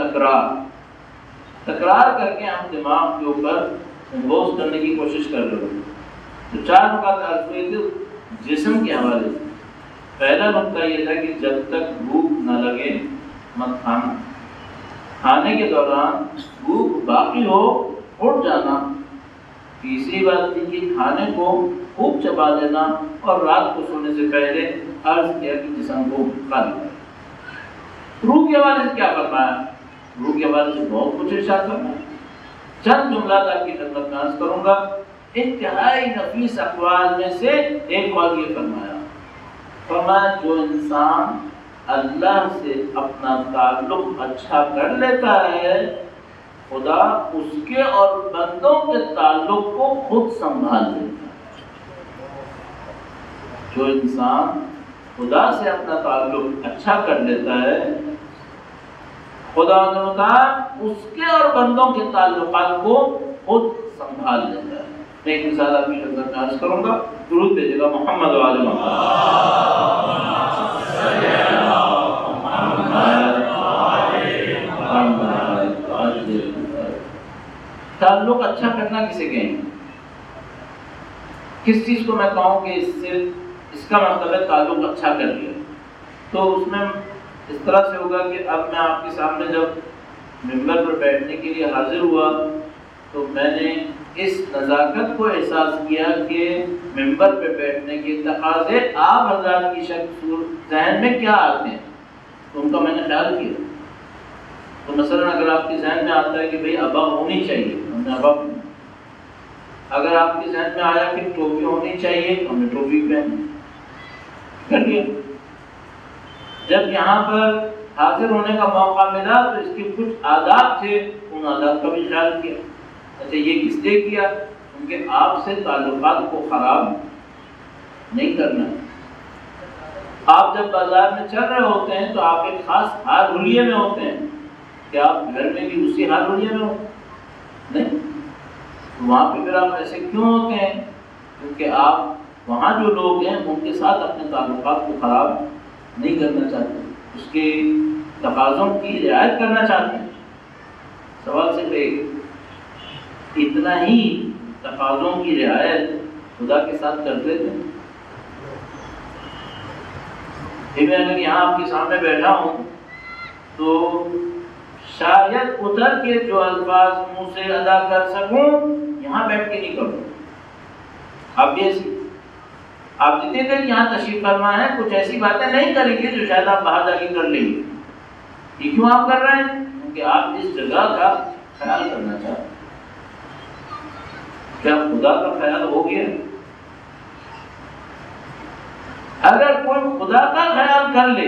تکرار کر کے ہم دماغ کے اوپر امبوز کرنے کی کوشش کر رہے ہیں. تو 4 نکات عرض ہوئے تھے جسم کے حوالے سے. پہلا نقطہ یہ تھا کہ جب تک بھوک نہ لگے مت کھانا. کھانے کے دوران بھوک باقی ہو اٹھ جانا. تیسری بات تھی کہ کھانے کو خوب چبا لینا اور رات کو سونے سے پہلے عرض کیا کہ جسم کو خالی کرے. روح کے حوالے سے کیا فرمایا؟ روح کے حوالے سے بہت کچھ ارشاد فرمایا. چند جملات آپ کی خدمت میں عرض کروں گا. انتہائی نفیس اقوال میں سے ایک قول یہ فرمایا جو انسان اللہ سے اپنا تعلق اچھا کر لیتا ہے خدا اس کے اور بندوں کے تعلق کو خود سنبھال لیتا ہے. جو انسان خدا سے اپنا تعلق اچھا کر لیتا ہے خدا اس کے اور بندوں کے تعلقات کو خود سنبھال لیتا ہے. میں ایک مثال آپ کی خدمت میں عرض کروں گا. درود بھیجے گا محمد و آل تعلق اچھا کرنا کسے کہیں؟ کس چیز کو میں کہوں کہ اس کا مطلب ہے تعلق اچھا کر لیا؟ تو اس میں اس طرح سے ہوگا کہ اب میں آپ کے سامنے جب ممبر پر بیٹھنے کے لیے حاضر ہوا تو میں نے اس نزاکت کو احساس کیا کہ ممبر پہ بیٹھنے کے تقاضے آپ حضرات کی شکل ذہن میں کیا آتے ہیں تو ان کا میں نے خیال کیا. تو مثلا اگر آپ کے ذہن میں آتا ہے کہ بھئی ابا ہونی چاہیے ہم نے ابا پہنی. اگر آپ کے ذہن میں آیا کہ ٹوپی ہونی چاہیے ہم نے ٹوپی پہنی کر لیا. جب یہاں پر حاضر ہونے کا موقع ملا تو اس کے کچھ آداب تھے ان آداب کا بھی خیال کیا. اچھا یہ کس لیے کیا؟ کیونکہ آپ سے تعلقات کو خراب نہیں کرنا. آپ جب بازار میں چل رہے ہوتے ہیں تو آپ ایک خاص حال حلیے میں ہوتے ہیں. کیا آپ گھر میں بھی اسی حال حلیے میں ہوتے نہیں؟ وہاں پہ پھر آپ ایسے کیوں ہوتے ہیں؟ کیونکہ آپ وہاں جو لوگ ہیں ان کے ساتھ اپنے تعلقات کو خراب نہیں کرنا چاہتے, اس کے تقاضوں کی رعایت کرنا چاہتے ہیں. سوال صرف ایک, اتنا ہی تقاضوں کی رعایت خدا کے ساتھ کرتے تھے؟ میں اگر یہاں آپ کے سامنے بیٹھا ہوں تو شاید ادھر کے جو الفاظ منہ سے ادا کر سکوں یہاں بیٹھ کے نہیں کروں. آپ جتنی دیر یہاں تشریف فرما ہے کچھ ایسی باتیں نہیں کریں گے جو شاید آپ باہر جا کے کر لیں گے. یہ کیوں آپ کر رہے ہیں؟ کیونکہ آپ اس جگہ کا خیال کرنا چاہتے ہیں. کیا خدا کا خیال ہو گیا؟ اگر کوئی خدا کا خیال کر لے,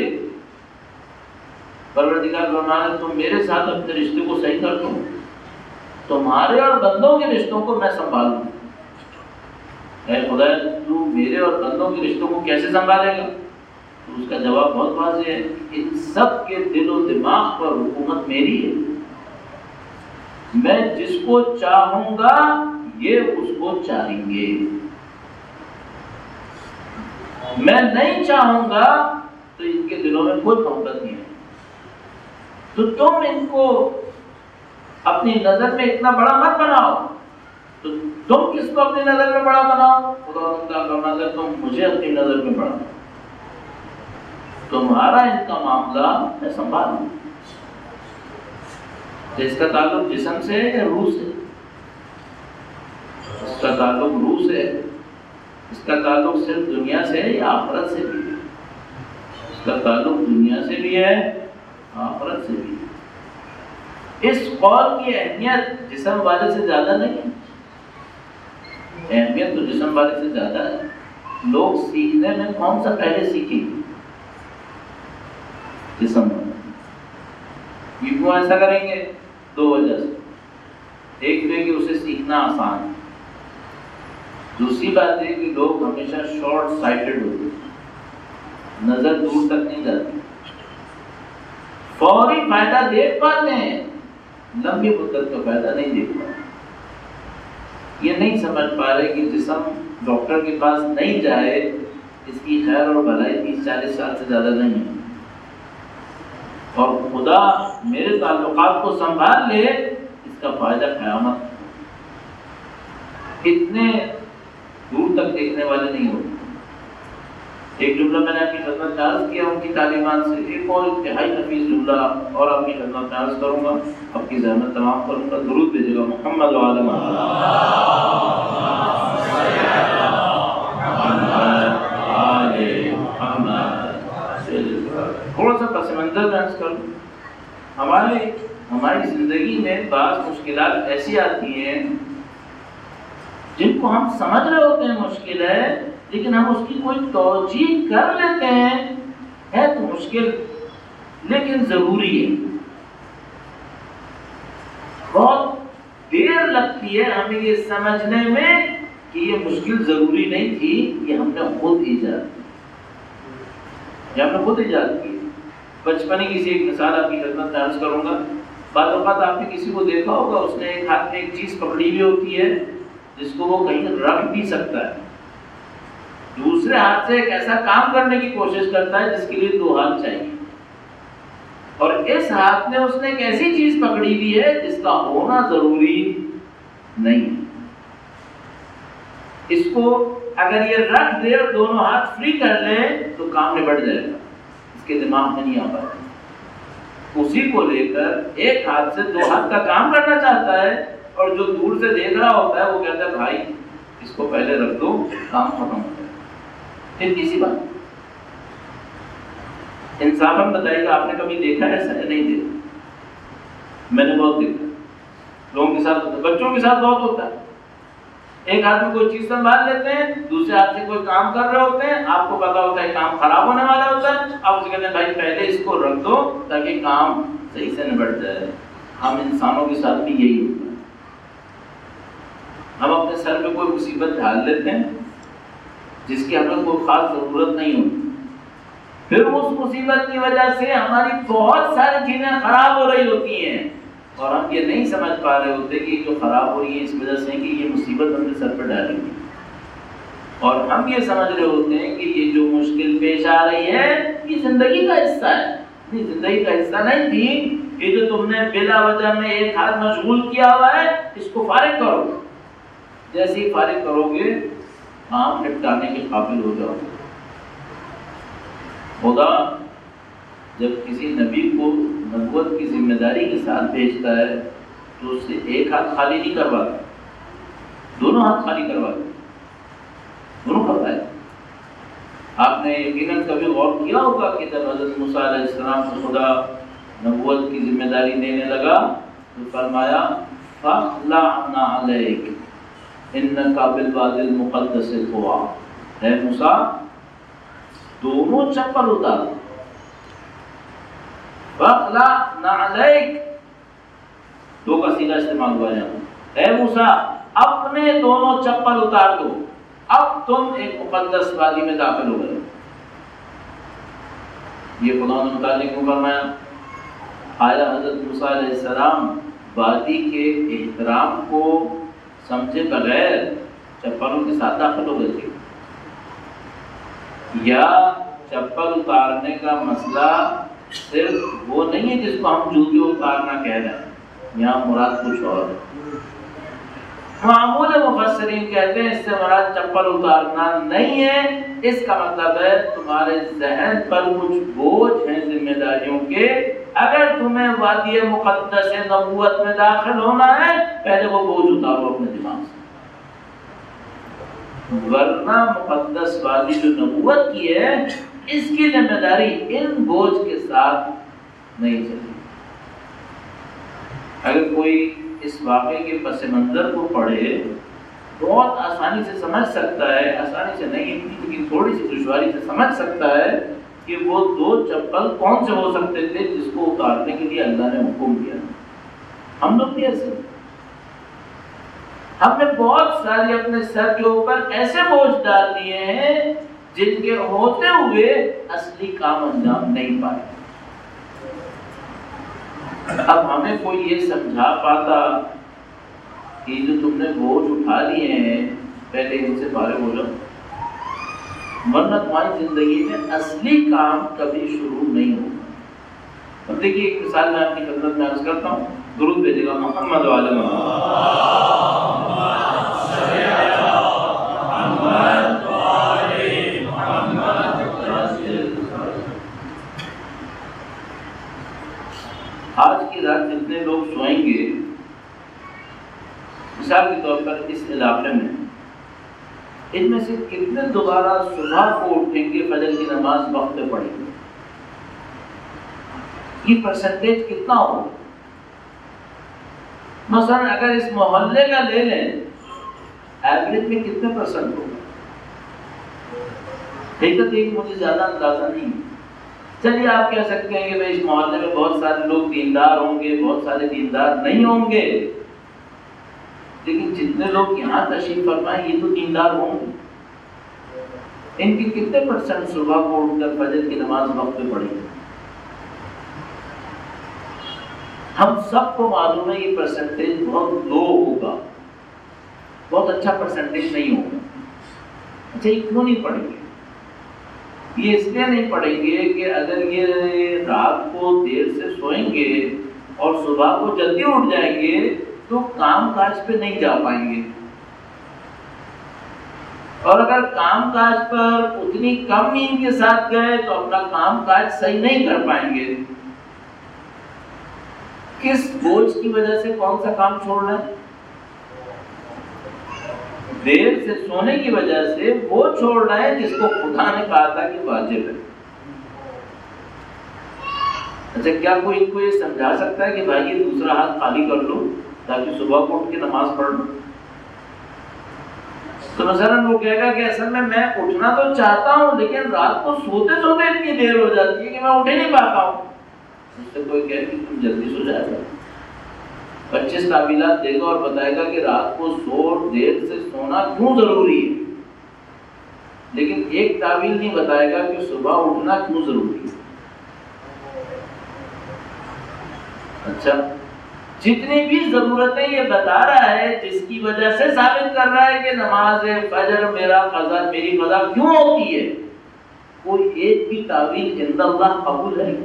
پروردگار فرماتا ہے تم میرے ساتھ اپنے رشتے کو صحیح کر دو, تمہارے اور بندوں کے رشتوں کو میں سنبھالوں. اے خدا تو میرے اور بندوں کے رشتوں کو کیسے سنبھالے گا؟ تو اس کا جواب بہت واضح ہے, ان سب کے دل و دماغ پر حکومت میری ہے. میں جس کو چاہوں گا یہ اس کو چاہیں گے, میں نہیں چاہوں گا تو ان کے دلوں میں کوئی محبت نہیں ہے. تو تم ان کو اپنی نظر میں اتنا بڑا مت بناؤ. تو تم کس کو اپنی نظر میں بڑا بناؤ؟ خدا فرماتا ہے تم مجھے اپنی نظر میں بڑا بناؤ. تمہارا ان کا معاملہ میں سنبھالوں. اس کا تعلق جسم سے ہے یا روح سے؟ اس کا تعلق روح سے ہے. اس کا تعلق صرف دنیا سے ہے یا آخرت سے بھی ہے؟ اس کا تعلق دنیا سے بھی ہے آخرت سے بھی ہے. اس قول کی اہمیت جسم والے سے زیادہ نہیں ہے. اہمیت تو جسم والے سے زیادہ ہے. لوگ سیکھنے میں کون سا پہلے سیکھیں گے؟ کیوں ایسا کریں گے؟ دو وجہ سے. ایک تو ہے کہ اسے سیکھنا آسان ہے. دوسری بات ہے کہ لوگ ہمیشہ شارٹ سائٹڈ ہوتے ہیں، نظر دور تک نہیں جاتی، فوری فائدہ دیکھ پاتے ہیں، لمبی مدت کا فائدہ نہیں دیکھ پاتے. یہ نہیں سمجھ پا رہے کہ جسم ڈاکٹر کے پاس نہیں جائے اس کی خیر اور بھلائی 30-40 سال سے زیادہ نہیں ہے. اور خدا میرے تعلقات کو سنبھال لے اس کا فائدہ قیامت. اتنے دور تک دیکھنے والے نہیں ہوتے. ایک جملہ میں نے آپ کی خدمت میں عرض کیا ان کی تعلیمات سے، ایک اور انتہائی نفیس جملہ اور آپ کی خدمت میں عرض کروں گا، آپ کی زحمت تمام کروں گا. درود بھیجے گا محمد وعلی تھوڑا سا پس منظر میں عرض کروں. ہماری زندگی میں بعض مشکلات ایسی آتی ہیں جن کو ہم سمجھ رہے ہوتے ہیں مشکل ہے، لیکن ہم اس کی کوئی توجیہ کر لیتے ہیں، ہے تو مشکل لیکن ضروری ہے. بہت دیر لگتی ہے ہمیں یہ سمجھنے میں کہ یہ مشکل ضروری نہیں تھی، یہ ہم نے خود ایجاد کی. بچپن کی کسی ایک مثال آپ کی خدمت میں عرض کروں گا. بعض اوقات آپ نے کسی کو دیکھا ہوگا اس نے ایک ہاتھ میں ایک چیز پکڑی ہوئی ہوتی ہے جس کو وہ کہیں رکھ بھی سکتا ہے، دوسرے ہاتھ سے ایک ایسا کام کرنے کی کوشش کرتا ہے جس کے لیے 2 ہاتھ چاہیے، اور اس ہاتھ میں اس نے ایک ایسی چیز پکڑی ہوئی ہے جس کا ہونا ضروری نہیں ہے. اس کو اگر یہ رکھ دے اور دونوں ہاتھ فری کر لے تو کام نبٹ جائے گا، اس کے دماغ میں نہیں آ پاتا. اسی کو لے کر ایک ہاتھ سے 2 ہاتھ کا کام کرنا چاہتا ہے، اور جو دور سے دیکھ رہا ہوتا ہے وہ کہتا ہے بھائی اس کو پہلے رکھ دو، کام ختم ہو جائے. اتنی سی بات. انصافاً بتائیے گا آپ نے کبھی دیکھا ایسا ہے؟ نہیں دیکھا. میں نے بہت دیکھا. لوگوں کے ساتھ ہوتا ہے، بچوں کے ساتھ بہت ہوتا ہے. ایک ہاتھ میں کوئی چیز سنبھال لیتے ہیں، دوسرے ہاتھ سے کوئی کام کر رہے ہوتے ہیں، آپ کو پتا ہوتا ہے کام خراب ہونے والا ہوتا ہے، آپ اسے کہتے ہیں بھائی پہلے اس کو رکھ دو تاکہ کام صحیح سے نبٹ جائے. ہم انسانوں کے ساتھ بھی یہی ہوتا ہے. ہم اپنے سر پہ کوئی مصیبت ڈال لیتے ہیں جس کی ہمیں کوئی خاص ضرورت نہیں ہوتی، پھر اس مصیبت کی وجہ سے ہماری بہت ساری چیزیں خراب ہو رہی ہوتی ہیں، اور ہم یہ نہیں سمجھ پا رہے ہوتے کہ جو خراب ہو رہی ہے اس وجہ سے کہ یہ مصیبت ہم نے سر پہ ڈالی ہے. اور ہم یہ سمجھ رہے ہوتے ہیں کہ یہ جو مشکل پیش آ رہی ہے یہ زندگی کا حصہ ہے. نہیں، زندگی کا حصہ نہیں تھی. یہ جو تم نے بلا وجہ میں ایک ہاتھ مشغول کیا ہوا ہے اس کو فارغ کرو. جیسے ہی فارغ کرو گے کام نپٹانے کے قابل ہو جاؤ. خدا جب کسی نبی کو نبوت کی ذمہ داری کے ساتھ بھیجتا ہے تو اس سے ایک ہاتھ خالی نہیں کرواتا، دونوں ہاتھ خالی کرواتا، دونوں کرتا ہے. آپ نے یقیناً کبھی غور کیا ہوگا کہ جب حضرت موسیٰ علیہ السلام کو خدا نبوت کی ذمہ داری دینے لگا تو فرمایا فَاخْلَعْنَا عَلَيْكَ إِنَّكَ بِالْوَادِ الْمُقَدَّسِ طُوَىٰ. اے موسیٰ دونوں چپل اتار. فَاخْلَعْنَا عَلَيْكَ دو کا سیدھا استعمال ہوا یہاں. اے موسیٰ اپنے دونوں چپل اتار دو، اب تم ایک مقدس وادی میں داخل ہو گئے. یہ خدا نے متعلق کیوں فرمایا؟ آیا حضرت موسیٰ علیہ السلام وادی کے احترام کو سمجھے بغیر چپلوں کے ساتھ داخل ہو گئے تھے، یا چپل اتارنے کا مسئلہ صرف وہ نہیں ہے جس کو ہم جوتے اتارنا کہہ رہے ہیں، یہاں مراد کچھ اور ہے. معمول مفسرین کہتے ہیں اس سے مراد چپل اتارنا نہیں ہے، اس کا مطلب ہے تمہارے ذہن پر کچھ بوجھ ہیں ذمہ داریوں کے، اگر تمہیں وادی مقدس نبوت میں داخل ہونا ہے پہلے وہ بوجھ اتارو اپنے دماغ سے، ورنہ مقدس وادی جو نبوت کی ہے اس کی ذمہ داری ان بوجھ کے ساتھ نہیں چلی. اگر کوئی اس واقعے کے پس منظر کو پڑھے بہت آسانی سے سمجھ سکتا ہے، آسانی سے نہیں لیکن تھوڑی سی دشواری سے سمجھ سکتا ہے کہ وہ 2 چپل کون سے ہو سکتے تھے جس کو اتارنے کے لیے اللہ نے حکم دیا. ہم لوگ بھی ایسے، ہم نے بہت ساری اپنے سر کے اوپر ایسے بوجھ ڈال دیے ہیں جن کے ہوتے ہوئے اصلی کام انجام نہیں پائے. اب ہمیں کوئی یہ سمجھا پاتا کہ جو تم نے بوجھ اٹھا لیے ہیں پہلے ان سے فارغ ہو جاؤ، ورنہ تمہاری زندگی میں اصلی کام کبھی شروع نہیں ہوگا. اب دیکھیے ایک مثال میں آپ کی خدمت میں عرض کرتا ہوں، درود بھیجے گا محمد وعلی آج کی رات جتنے لوگ سوئیں گے، مثال کے طور پر اس علاقے میں، ان میں سے کتنے دوبارہ صبح کو اٹھیں گے فجر کی نماز وقت پہ پڑھیں گے؟ یہ پرسنٹیج کتنا ہوگا؟ مثلا اگر اس محلے کا لے لیں، ایوریج میں کتنے پرسنٹ ہوگا؟ حقیقت یہ مجھے زیادہ اندازہ نہیں. چلیے آپ کہہ سکتے ہیں کہ اس محلے میں بہت سارے لوگ دیندار ہوں گے، بہت سارے دیندار نہیں ہوں گے، لیکن جتنے لوگ یہاں تشریف فرمائیں یہ تو دیندار ہوں گے. ان کی کتنے پرسنٹ صبح کو اٹھ کر فجر کی نماز وقت پہ پڑھیں گے؟ ہم سب کو معلوم ہے یہ پرسنٹیج بہت لو ہوگا، بہت اچھا پرسنٹیج نہیں ہوگا. اچھا یہ کیوں نہیں پڑھیں گے؟ یہ اس لیے نہیں پڑھیں گے کہ اگر یہ رات کو دیر سے سوئیں گے اور صبح کو جلدی اٹھ جائیں گے تو کام کاج پہ نہیں جا پائیں گے، اور اگر کام کاج پر اتنی کم نیند کے ساتھ گئے تو اپنا کام کاج صحیح نہیں کر پائیں گے. کس بوجھ کی وجہ سے کون سا کام چھوڑ رہے ہیں؟ دیر سے سونے کی وجہ سے وہ چھوڑ رہے ہیں جس کو خدا نے کہا تھا کہ واجب ہے. اچھا کیا کوئی ان کو یہ سمجھا سکتا ہے کہ بھائی یہ دوسرا ہاتھ خالی کر لو تاکہ صبح کو اٹھ کے نماز پڑھ لو؟ تو مثلاً وہ کہے گا کہ اصل میں اٹھنا تو چاہتا ہوں لیکن رات کو سوتے سوتے اتنی دیر ہو جاتی ہے کہ میں اٹھ ہی نہیں پاتا ہوں. اس سے کوئی کہے کہ تم جلدی سو جائے گا، 25 تعویلات دے گا اور بتائے گا کہ رات کو دیر سے سونا کیوں ضروری ہے، لیکن ایک تعویل نہیں بتائے گا کہ صبح اٹھنا کیوں ضروری ہے. اچھا جتنی بھی ضرورتیں یہ بتا رہا ہے جس کی وجہ سے ثابت کر رہا ہے کہ نماز فجر میری قضا کیوں ہوتی ہے، کوئی ایک بھی تعویل عند اللہ قبول ہے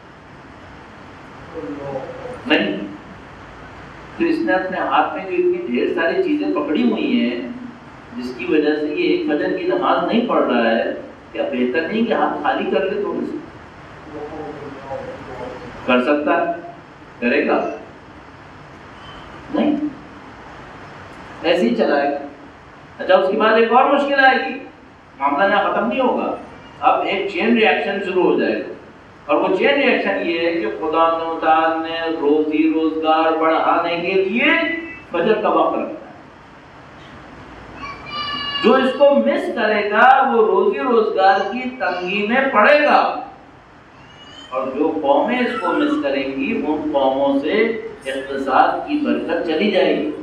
نہیں. تو اس نے اپنے ہاتھ میں جو اتنی ڈھیر ساری چیزیں پکڑی ہوئی ہیں جس کی وجہ سے یہ ایک فجر کی نماز نہیں پڑھ رہا ہے، کیا بہتر نہیں کہ ہاتھ خالی کر لے؟ تھوڑے سے کر سکتا ہے، کرے گا نہیں، ایسے ہی چلائے گا. اچھا اس کے بعد ایک اور مشکل آئے گی، معاملہ یہاں ختم نہیں ہوگا، اب ایک چین ری ایکشن شروع ہو جائے گا. اور وہ چین ری ایکشن یہ ہے کہ خدا تعالیٰ نے روزی روزگار بڑھانے کے لیے فجر کا وقت رکھا ہے. جو اس کو مس کرے گا وہ روزی روزگار کی تنگی میں پڑے گا، اور جو قومیں اس کو مس کریں گی ان قوموں سے اقتصاد کی برکت چلی جائے گی.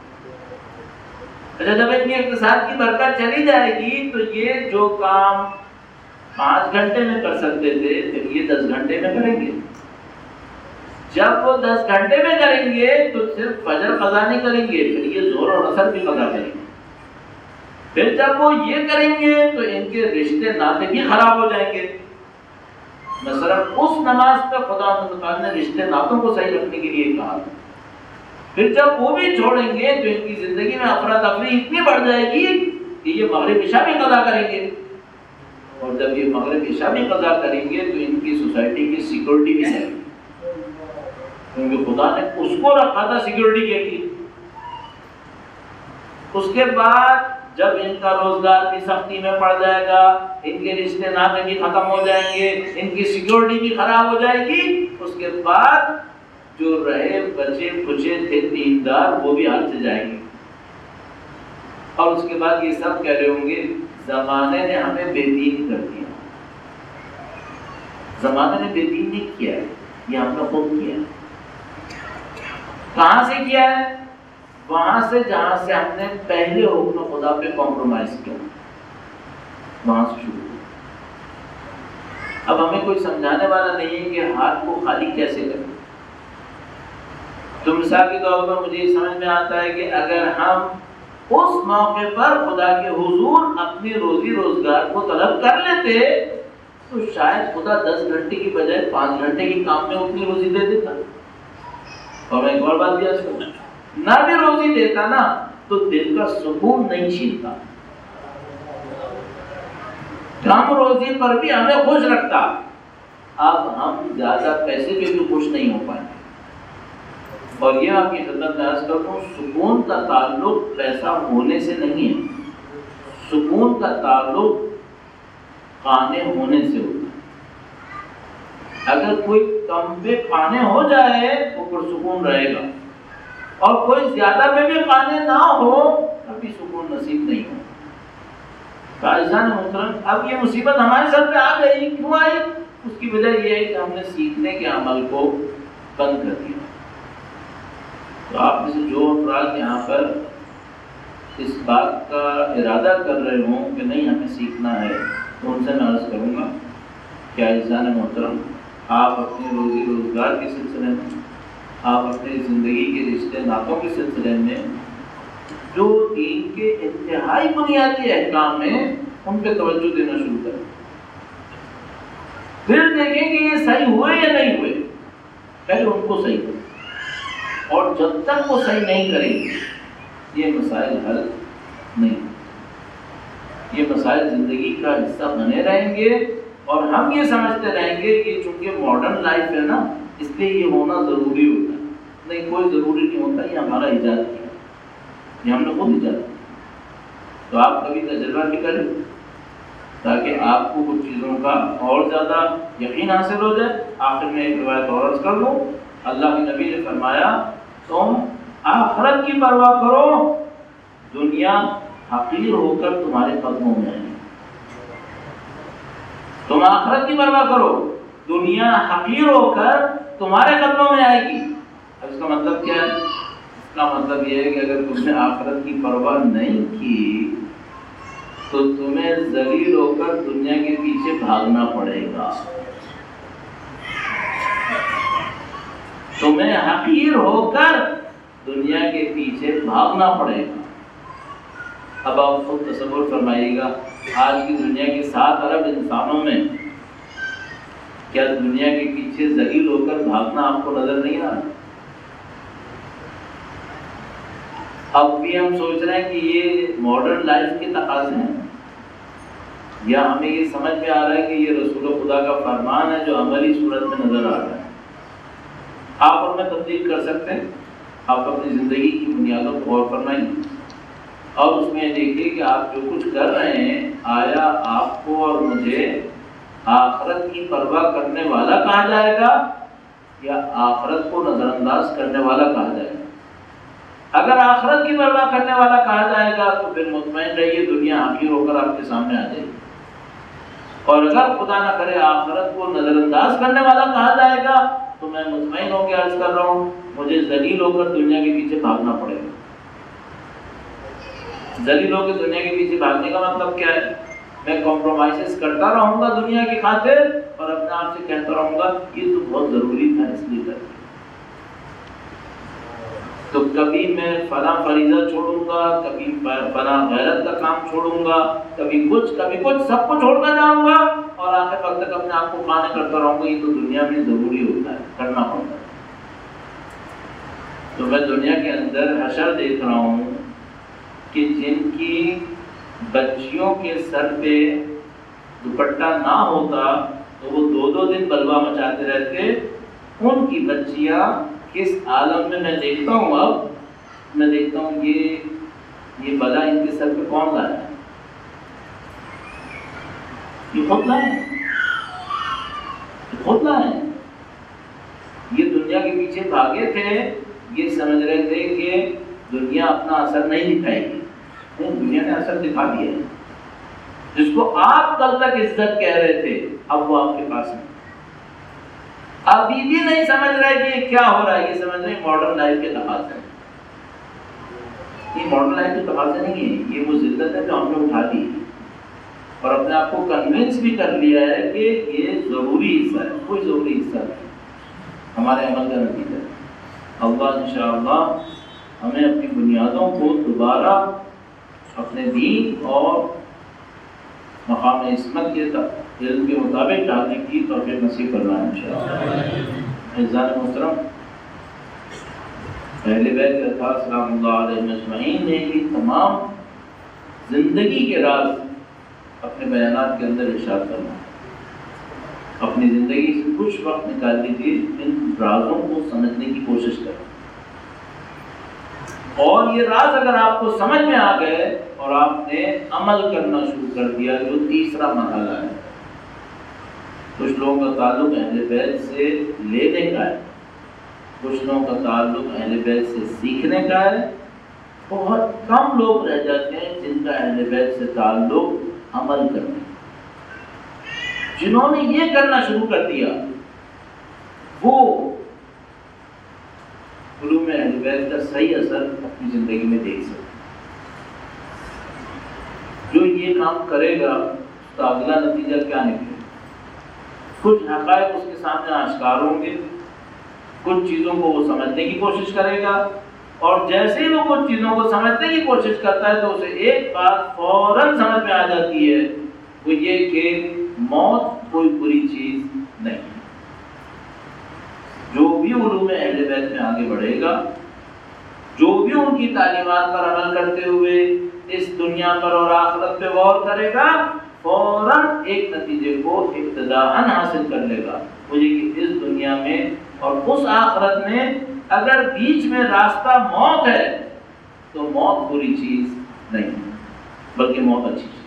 اچھا جب اتنی اقتصاد کی برکت چلی جائے گی تو یہ جو کام 5 گھنٹے میں کر سکتے تھے پھر یہ 10 گھنٹے میں کریں گے. جب وہ 10 گھنٹے میں کریں گے تو صرف فجر قضا نہیں کریں گے، پھر یہ ظہر اور عصر بھی قضا کریں گے. پھر جب وہ یہ کریں گے تو ان کے رشتے ناطے بھی خراب ہو جائیں گے. مثلا اس نماز پہ خدا تعالیٰ نے رشتے ناطوں کو صحیح رکھنے کے لیے کہا. پھر جب وہ بھی چھوڑیں گے تو ان کی زندگی میں افراتفری اتنی بڑھ جائے گی کہ یہ مغرب عشاء بھی قضا کریں گے، اور جب یہ مغرب عشاء بھی قضا کریں گے تو ان کی سوسائٹی کی سیکورٹی بھی جائے گی، کیونکہ خدا نے اس کو رکھا تھا سیکورٹی کے لیے. اس کے بعد جب ان کا روزگار بھی سختی میں پڑ جائے گا، ان کے رشتے ناطے بھی ختم ہو جائیں گے، ان کی سیکورٹی بھی خراب ہو جائے گی. اس کے بعد جو رہے بچے کچے تھے دیندار وہ بھی ہاتھ سے جائیں گے، اور اس کے بعد یہ سب کہہ رہے ہوں گے زمانے نے ہمیں بے دین کر دیا. زمانے نے بے دین نہیں کیا ہے، یہ ہم نے خود کیا ہے۔ کہاں سے کیا ہے؟ وہاں سے جہاں سے ہم نے پہلے حکم خدا پہ کمپرومائز کیا، وہاں سے شروع۔ اب ہمیں کوئی سمجھانے والا نہیں ہے کہ ہاتھ کو خالی کیسے کریں۔ تو مثال کے طور پر مجھے یہ سمجھ میں آتا ہے کہ اگر ہم اس موقع پر خدا کے حضور اپنی روزی روزگار کو طلب کر لیتے تو شاید خدا 10 گھنٹے کی بجائے 5 گھنٹے کی کام میں اپنی روزی دے دیتا۔ اور میں ایک اور بات بھی آج کروں، نہ بھی روزی دیتا نا تو دل کا سکون نہیں چھینتا، کم روزی پر بھی ہمیں خوش رکھتا۔ اب ہم زیادہ پیسے پہ بھی خوش نہیں ہو پائیں گے۔ اور یہ آپ کی خدمت میں عرض کرتا ہوں، سکون کا تعلق پیسہ ہونے سے نہیں ہے، سکون کا تعلق کھانے ہونے سے ہوتا ہے۔ اگر کوئی کم پہ کھانے ہو جائے تو پرسکون رہے گا، اور کوئی زیادہ پہ بھی کھانے نہ ہو کبھی سکون نصیب نہیں ہو۔ عزیزان محترم، اب یہ مصیبت ہمارے سر پہ آ گئی، کیوں آئی؟ اس کی وجہ یہ ہے کہ ہم نے سیکھنے کے عمل کو بند کر دیا۔ تو آپ میں سے جو افراد یہاں پر اس بات کا ارادہ کر رہے ہوں کہ نہیں ہمیں سیکھنا ہے، تو ان سے میں عرض کروں گا کہ عزیزان محترم، آپ اپنے روزی روزگار کے سلسلے میں، آپ اپنی زندگی کے رشتے ناتوں کے سلسلے میں جو دین کے انتہائی بنیادی احکام ہیں ان پہ توجہ دینا شروع کریں، پھر دیکھیں کہ یہ صحیح ہوئے یا نہیں ہوئے، پہلے ان کو صحیح کریں، اور جب تک وہ صحیح نہیں کریں گے یہ مسائل حل نہیں، یہ مسائل زندگی کا حصہ بنے رہیں گے، اور ہم یہ سمجھتے رہیں گے کہ چونکہ ماڈرن لائف ہے نا اس لیے یہ ہونا ضروری ہوتا ہے۔ نہیں، کوئی ضروری نہیں ہوتا، یہ ہمارا ایجاد کیا، یہ ہم نے خود ایجاد کیا۔ تو آپ کبھی تجربہ بھی کریں تاکہ آپ کو کچھ چیزوں کا اور زیادہ یقین حاصل ہو جائے۔ آخر میں ایک روایت اور عرض کر لوں، اللہ کے نبی نے فرمایا تم آخرت کی پرواہ کرو، دنیا حقیر ہو کر تمہارے قدموں میں آئے گی۔ تم آخرت کی پرواہ کرو، دنیا حقیر ہو کر تمہارے قدموں میں آئے گی۔ اب اس کا مطلب کیا ہے؟ اس کا مطلب یہ ہے کہ اگر تم نے آخرت کی پرواہ نہیں کی تو تمہیں ذلیل ہو کر دنیا کے پیچھے بھاگنا پڑے گا، تمہیں حقیر ہو کر دنیا کے پیچھے بھاگنا پڑے گا۔ اب آپ خود تصور فرمائیے گا، آج کی دنیا کے 7 ارب انسانوں میں کیا دنیا کے پیچھے ذلیل ہو کر بھاگنا آپ کو نظر نہیں آ رہا؟ اب بھی ہم سوچ رہے ہیں کہ یہ ماڈرن لائف کے تقاضے ہیں، یا ہمیں یہ سمجھ میں آ رہا ہے کہ یہ رسول خدا کا فرمان ہے جو عملی صورت میں نظر آ رہا ہے۔ آپ اور میں تبدیل کر سکتے ہیں۔ آپ اپنی زندگی کی بنیادوں پر غور فرمائیں اور اس میں دیکھیے کہ آپ جو کچھ کر رہے ہیں، آیا آپ کو اور مجھے آخرت کی پرواہ کرنے والا کہا جائے گا یا آخرت کو نظر انداز کرنے والا کہا جائے گا؟ اگر آخرت کی پرواہ کرنے والا کہا جائے گا تو پھر مطمئن رہیے دنیا حقیر ہو کر آپ کے سامنے آ جائے گی، اور اگر خدا نہ کرے آخرت کو نظر انداز کرنے والا کہا جائے گا تو میں مطمئن ہو کے عرض کر رہا ہوں مجھے ذلیل ہو کر دنیا کے پیچھے بھاگنا پڑے گا۔ ذلیل ہو کے دنیا کے پیچھے بھاگنے کا مطلب کیا ہے؟ میں کمپرومائزز کرتا رہوں گا دنیا کی خاطر اور اپنے آپ سے کہتا رہوں گا یہ تو بہت ضروری تھا اس لیے کر دیا۔ تو کبھی میں فلاں فریضہ چھوڑوں گا، کبھی فلاں غیرت کا کام چھوڑوں گا، کبھی کچھ سب کو چھوڑتا جاؤں گا، اور آخر وقت تک اپنے آپ کو مانے کرتا رہوں گا یہ تو دنیا میں ضروری ہوتا ہے، کرنا پڑتا ہے۔ تو میں دنیا کے اندر حشر دیکھ رہا ہوں کہ جن کی بچیوں کے سر پہ دوپٹہ نہ ہوتا تو وہ 2 دن بلوا مچاتے رہتے، ان کی بچیاں کس عالم میں دیکھتا ہوں۔ اب میں دیکھتا ہوں یہ بلا ان کے سر پہ کون لایا ہے؟ یہ خود لائے ہیں، خود لائے ہیں۔ یہ دنیا کے پیچھے بھاگے تھے، یہ سمجھ رہے تھے کہ دنیا اپنا اثر نہیں دکھائے گی، دنیا نے اثر دکھا دیا ہے۔ جس کو آپ کل تک عزت کہہ رہے تھے اب وہ آپ کے پاس ہے، ابھی بھی نہیں سمجھ رہے کہ یہ کیا ہو رہا ہے. یہ سمجھ رہے ماڈرن لائف کے تقاضے. یہ ماڈرن لائف کے تقاضے نہیں ہے، یہ وہ ذلت ہے جو ہم نے اٹھا لی اور اپنے آپ کو کنونس بھی کر لیا ہے کہ یہ ضروری حصہ ہے. کوئی ضروری حصہ نہیں، ہمارے عمل کا نتیجہ ہے. اللہ انشاءاللہ ہمیں اپنی بنیادوں کو دوبارہ اپنے دین اور مقام عصمت کے علم کے مطابق ڈالنے کی توفیق نصیب فرمائے انشاءاللہ. عزیزان محترم، اہل بیت اطہار سلام اللہ علیہ اجمعین نے یہ تمام زندگی کے راز اپنے بیانات کے اندر ارشاد کرنا. اپنی زندگی سے کچھ وقت نکال لیجیے، ان رازوں کو سمجھنے کی کوشش کریں. اور یہ راز اگر آپ کو سمجھ میں آ گئے اور آپ نے عمل کرنا شروع کر دیا، جو تیسرا مرحلہ ہے. کچھ لوگوں کا تعلق اہل بیت سے لینے کا ہے، کچھ لوگوں کا تعلق اہل بیت سے سیکھنے کا ہے. بہت کم لوگ رہ جاتے ہیں جن کا اہل بیت سے تعلق عمل کرنے. جنہوں نے یہ کرنا شروع کر دیا وہ علوم اہل بیت کا صحیح اثر اپنی زندگی میں دیکھ سکتے. جو یہ کام کرے گا اس کا اگلا نتیجہ کیا نکلے؟ کچھ حقائق اس کے سامنے آشکار ہوں گے، کچھ چیزوں کو وہ سمجھنے کی کوشش کرے گا، اور جیسے ہی وہ کچھ چیزوں کو سمجھنے کی کوشش کرتا ہے تو اسے ایک بات فوراً سمجھ میں آ جاتی ہے، وہ یہ کہ موت کوئی بری چیز نہیں. جو بھی علوم اہل بیت میں آگے بڑھے گا، جو بھی ان کی تعلیمات پر عمل کرتے ہوئے اس دنیا پر اور آخرت پہ غور کرے گا، فوراً ایک نتیجے کو ابتداءً حاصل کر لے گا، وہ یہ کہ اس دنیا میں اور اس آخرت میں اگر بیچ میں راستہ موت ہے تو موت بری چیز نہیں بلکہ موت اچھی چیز.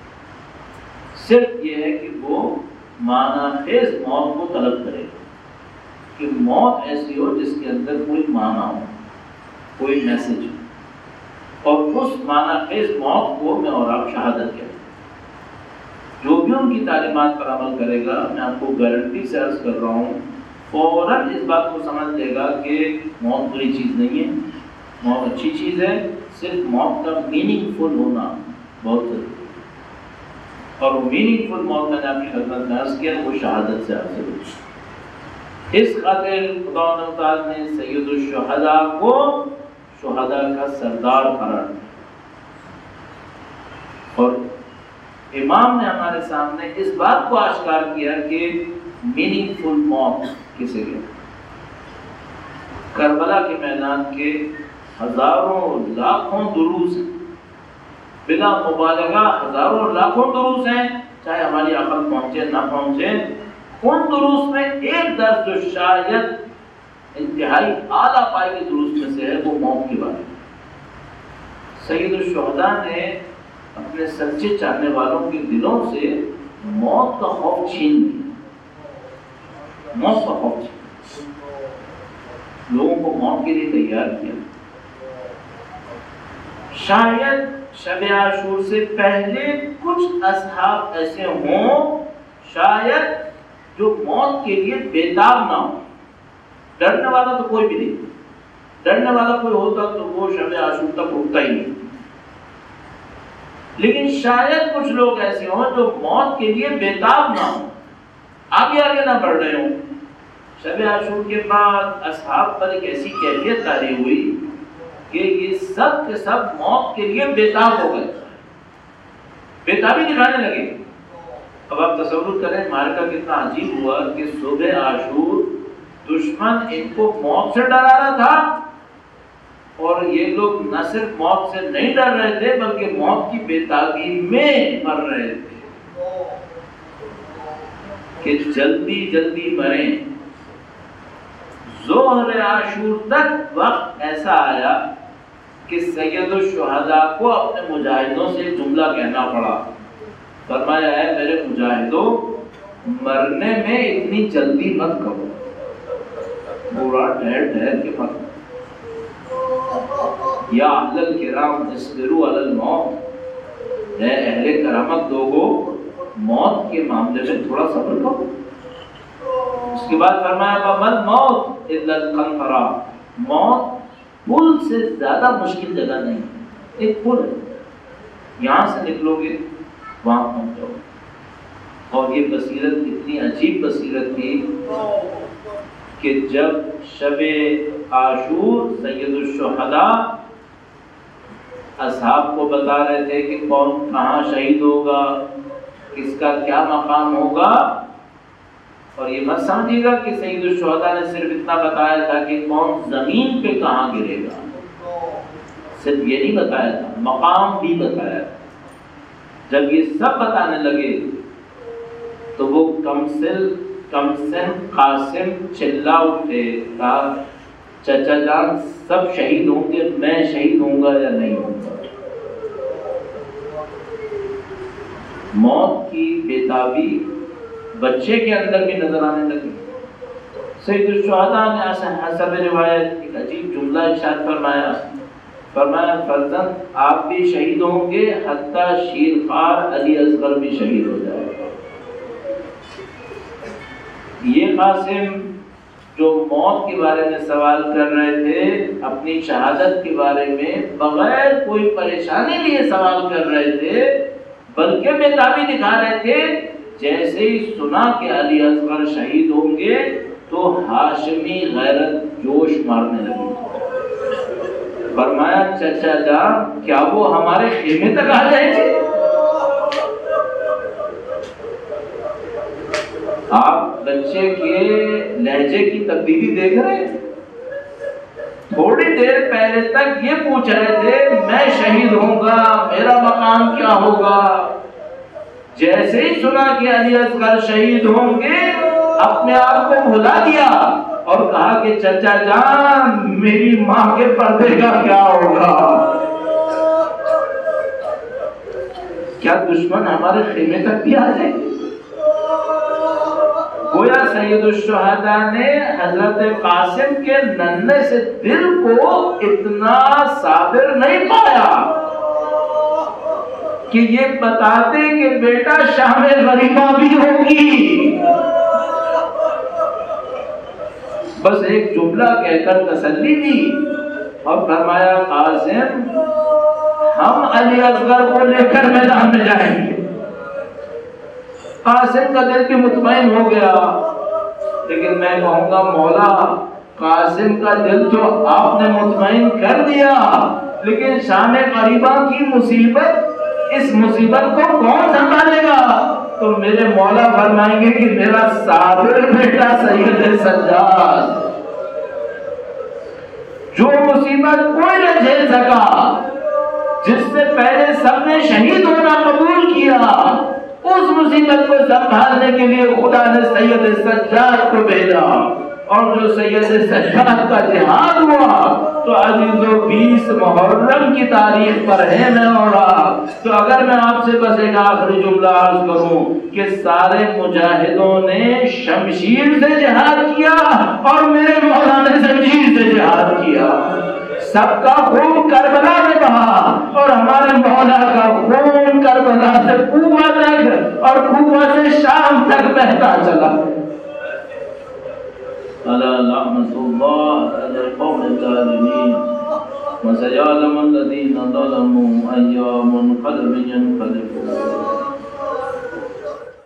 صرف یہ ہے کہ وہ معنی خیز موت کو طلب کرے گا کہ موت ایسی ہو جس کے اندر کوئی معنی ہو، کوئی میسج ہو، اور اس معنی خیز موت کو میں اور آپ شہادت کہتے ہیں. جو بھی ان کی تعلیمات پر عمل کرے گا، میں آپ کو گارنٹی سے عرض کر رہا ہوں، فوراً اس بات کو سمجھ لے گا کہ موت بری چیز نہیں ہے، موت اچھی چیز ہے. صرف موت کا میننگ فل ہونا بہت ضروری ہے، اور وہ میننگ فل موت میں نے آپ کی خدمت میں عرض کیا وہ شہادت سے حاصل ہوئی. اس خاطر خدا تعالیٰ نے سید الشہداء کو شہداء کا سردار قرار دیا، اور امام نے ہمارے سامنے اس بات کو آشکار کیا کہ میننگ فل موت کسے کہتے ہیں. کربلا کے میدان کے ہزاروں لاکھوں دروس بلا مبالغہ، ہزاروں لاکھوں دروس ہیں، چاہے ہماری عقل پہنچے نہ پہنچے. ان دروس میں ایک درس جو شاید انتہائی اعلیٰ پائے کے دروس میں سے ہے وہ موت کے بارے میں. سید الشہداء نے اپنے سچے چاہنے والوں کے دلوں سے موت کا خوف چھین لیا. موت کا خوف چھین لوگوں کو موت کے لیے تیار کیا. شاید شب عاشور سے پہلے کچھ اصحاب ایسے ہوں شاید جو موت کے لیے بےتاب نہ ہو. ڈرنے والا تو کوئی بھی نہیں، ڈرنے والا کوئی ہوتا تو وہ شب عاشور تک اٹھتا ہی نہیں. لیکن شاید کچھ لوگ ایسے ہوں جو موت کے لیے بےتاب نہ ہوں، آگے آگے نہ بڑھ رہے ہوں. شب عاشور کے بعد اصحاب پر ایک ایسی کیفیت طاری ہوئی کہ یہ سب کے سب موت کے لیے بےتاب ہو گئے، بےتابی دکھانے لگے. اب آپ تصور کریں معرکہ کتنا عجیب ہوا کہ صبح عاشور دشمن ان کو موت سے ڈرا رہا تھا، اور یہ لوگ نہ صرف موت سے نہیں ڈر رہے تھے بلکہ موت کی بےتابی میں مر رہے تھے کہ جلدی جلدی مریں. ظہر عاشور تک وقت ایسا آیا کہ سید الشہداء کو اپنے مجاہدوں سے جملہ کہنا پڑا. فرمایا ہے میرے مجاہدوں، مرنے میں اتنی جلدی مت کرو، پورا ٹھہر ٹھہر کے مت. یا اہل الکرام اصبروا علی الموت، اے اہل کرامت لوگوں موت کے معاملے میں تھوڑا صبر کرو. اس اس کے بعد فرمایا وَمَا الْمَوْتُ إِلَّا الْقَنْطَرَةُ، موت پل سے زیادہ مشکل جگہ نہیں ہے. ایک پل ہے، یہاں سے نکلو گے وہاں پہنچ جاؤ. اور یہ بصیرت اتنی عجیب بصیرت تھی کہ جب شب عاشور سید الشہداء اصحاب کو بتا رہے تھے کہ کون کہاں شہید ہوگا، کس کا کیا مقام ہوگا، اور یہ مت سمجھیے گا کہ سید الشہداء نے صرف اتنا بتایا تھا کہ کون زمین پہ کہاں گرے گا، صرف یہ نہیں بتایا تھا، مقام بھی بتایا تھا. جب یہ سب بتانے لگے تو وہ کمسن قاسم چلا اٹھے، کہا چچا جان سب شہید ہوں گے، میں شہید ہوں گا یا نہیں ہوں گا. موت کی بیتابی بچے کے اندر بھی نظر آنے لگی. سید الشہداء نے حسب روایت ایک عجیب جملہ ارشاد فرمایا، فرزند آپ بھی شہید ہوں گے، حتیٰ شیرخوار علی اصغر بھی شہید ہو جائے گا. یہ قاسم جو موت کے بارے میں سوال کر رہے تھے، اپنی شہادت کے بارے میں بغیر کوئی پریشانی لیے سوال کر رہے تھے، بلکہ بیتابی دکھا رہے تھے. جیسے ہی سنا کہ علی اصغر شہید ہوں گے تو ہاشمی غیرت جوش مارنے لگی. فرمایا چچا جان کیا وہ ہمارے خیمے تک آ جائیں گے؟ آپ بچے کے لہجے کی تبدیلی دیکھ رہے ہیں. تھوڑی دیر پہلے تک یہ پوچھ رہے تھے میں شہید ہوں گا، میرا مقام کیا ہوگا. جیسے ہی سنا کہ علی اصغر شہید ہوں گے اپنے آپ کو بھلا دیا اور کہا کہ چچا جان میری ماں کے پردے کا کیا ہوگا. کیا دشمن ہمارے خیمے تک بھی آ جائے گے؟ گویا سید الشہداء نے حضرت قاسم کے ننھے سے دل کو اتنا صابر نہیں پایا کہ یہ بتاتے کہ بیٹا شام غریبہ بھی ہوگی. بس ایک جملہ کہہ کر تسلی دی اور فرمایا قاسم ہم علی اصغر کو لے کر میدان میں جائیں گے. قاسم کا دل بھی مطمئن ہو گیا، لیکن میں کہوں گا مولا قاسم کا دل تو آپ نے مطمئن کر دیا، لیکن شام غریبہ کی مصیبت، اس مصیبت کو کون سنبھالے گا؟ تو میرے مولا فرمائیں گے کہ میرا صابر بیٹا سید سجاد، جو مصیبت کوئی نہ جھیل سکا، جس سے پہلے سب نے شہید ہونا قبول کیا، اس مصیبت کو سنبھالنے کے لیے خدا نے سید سجاد کو بھیجا. اور جو سید سجاد کا جہاد ہوا تو عزیزو 20 محرم کی تاریخ پر ہے میں اولا. تو اگر میں آپ سے بس ایک آخری جملہ عرض کروں کہ سارے مجاہدوں نے شمشیر سے جہاد کیا اور میرے مولا نے زنجیر سے جہاد کیا. سب کا خون کربلا میں بہا اور ہمارے مولا کا خون کربلا سے کوفہ تک اور کوفہ سے شام تک بہتا چلا. الا لعنۃ اللہ علی القوم الظالمین وسيعلم الذين ظلموا أي منقلب ينقلبون.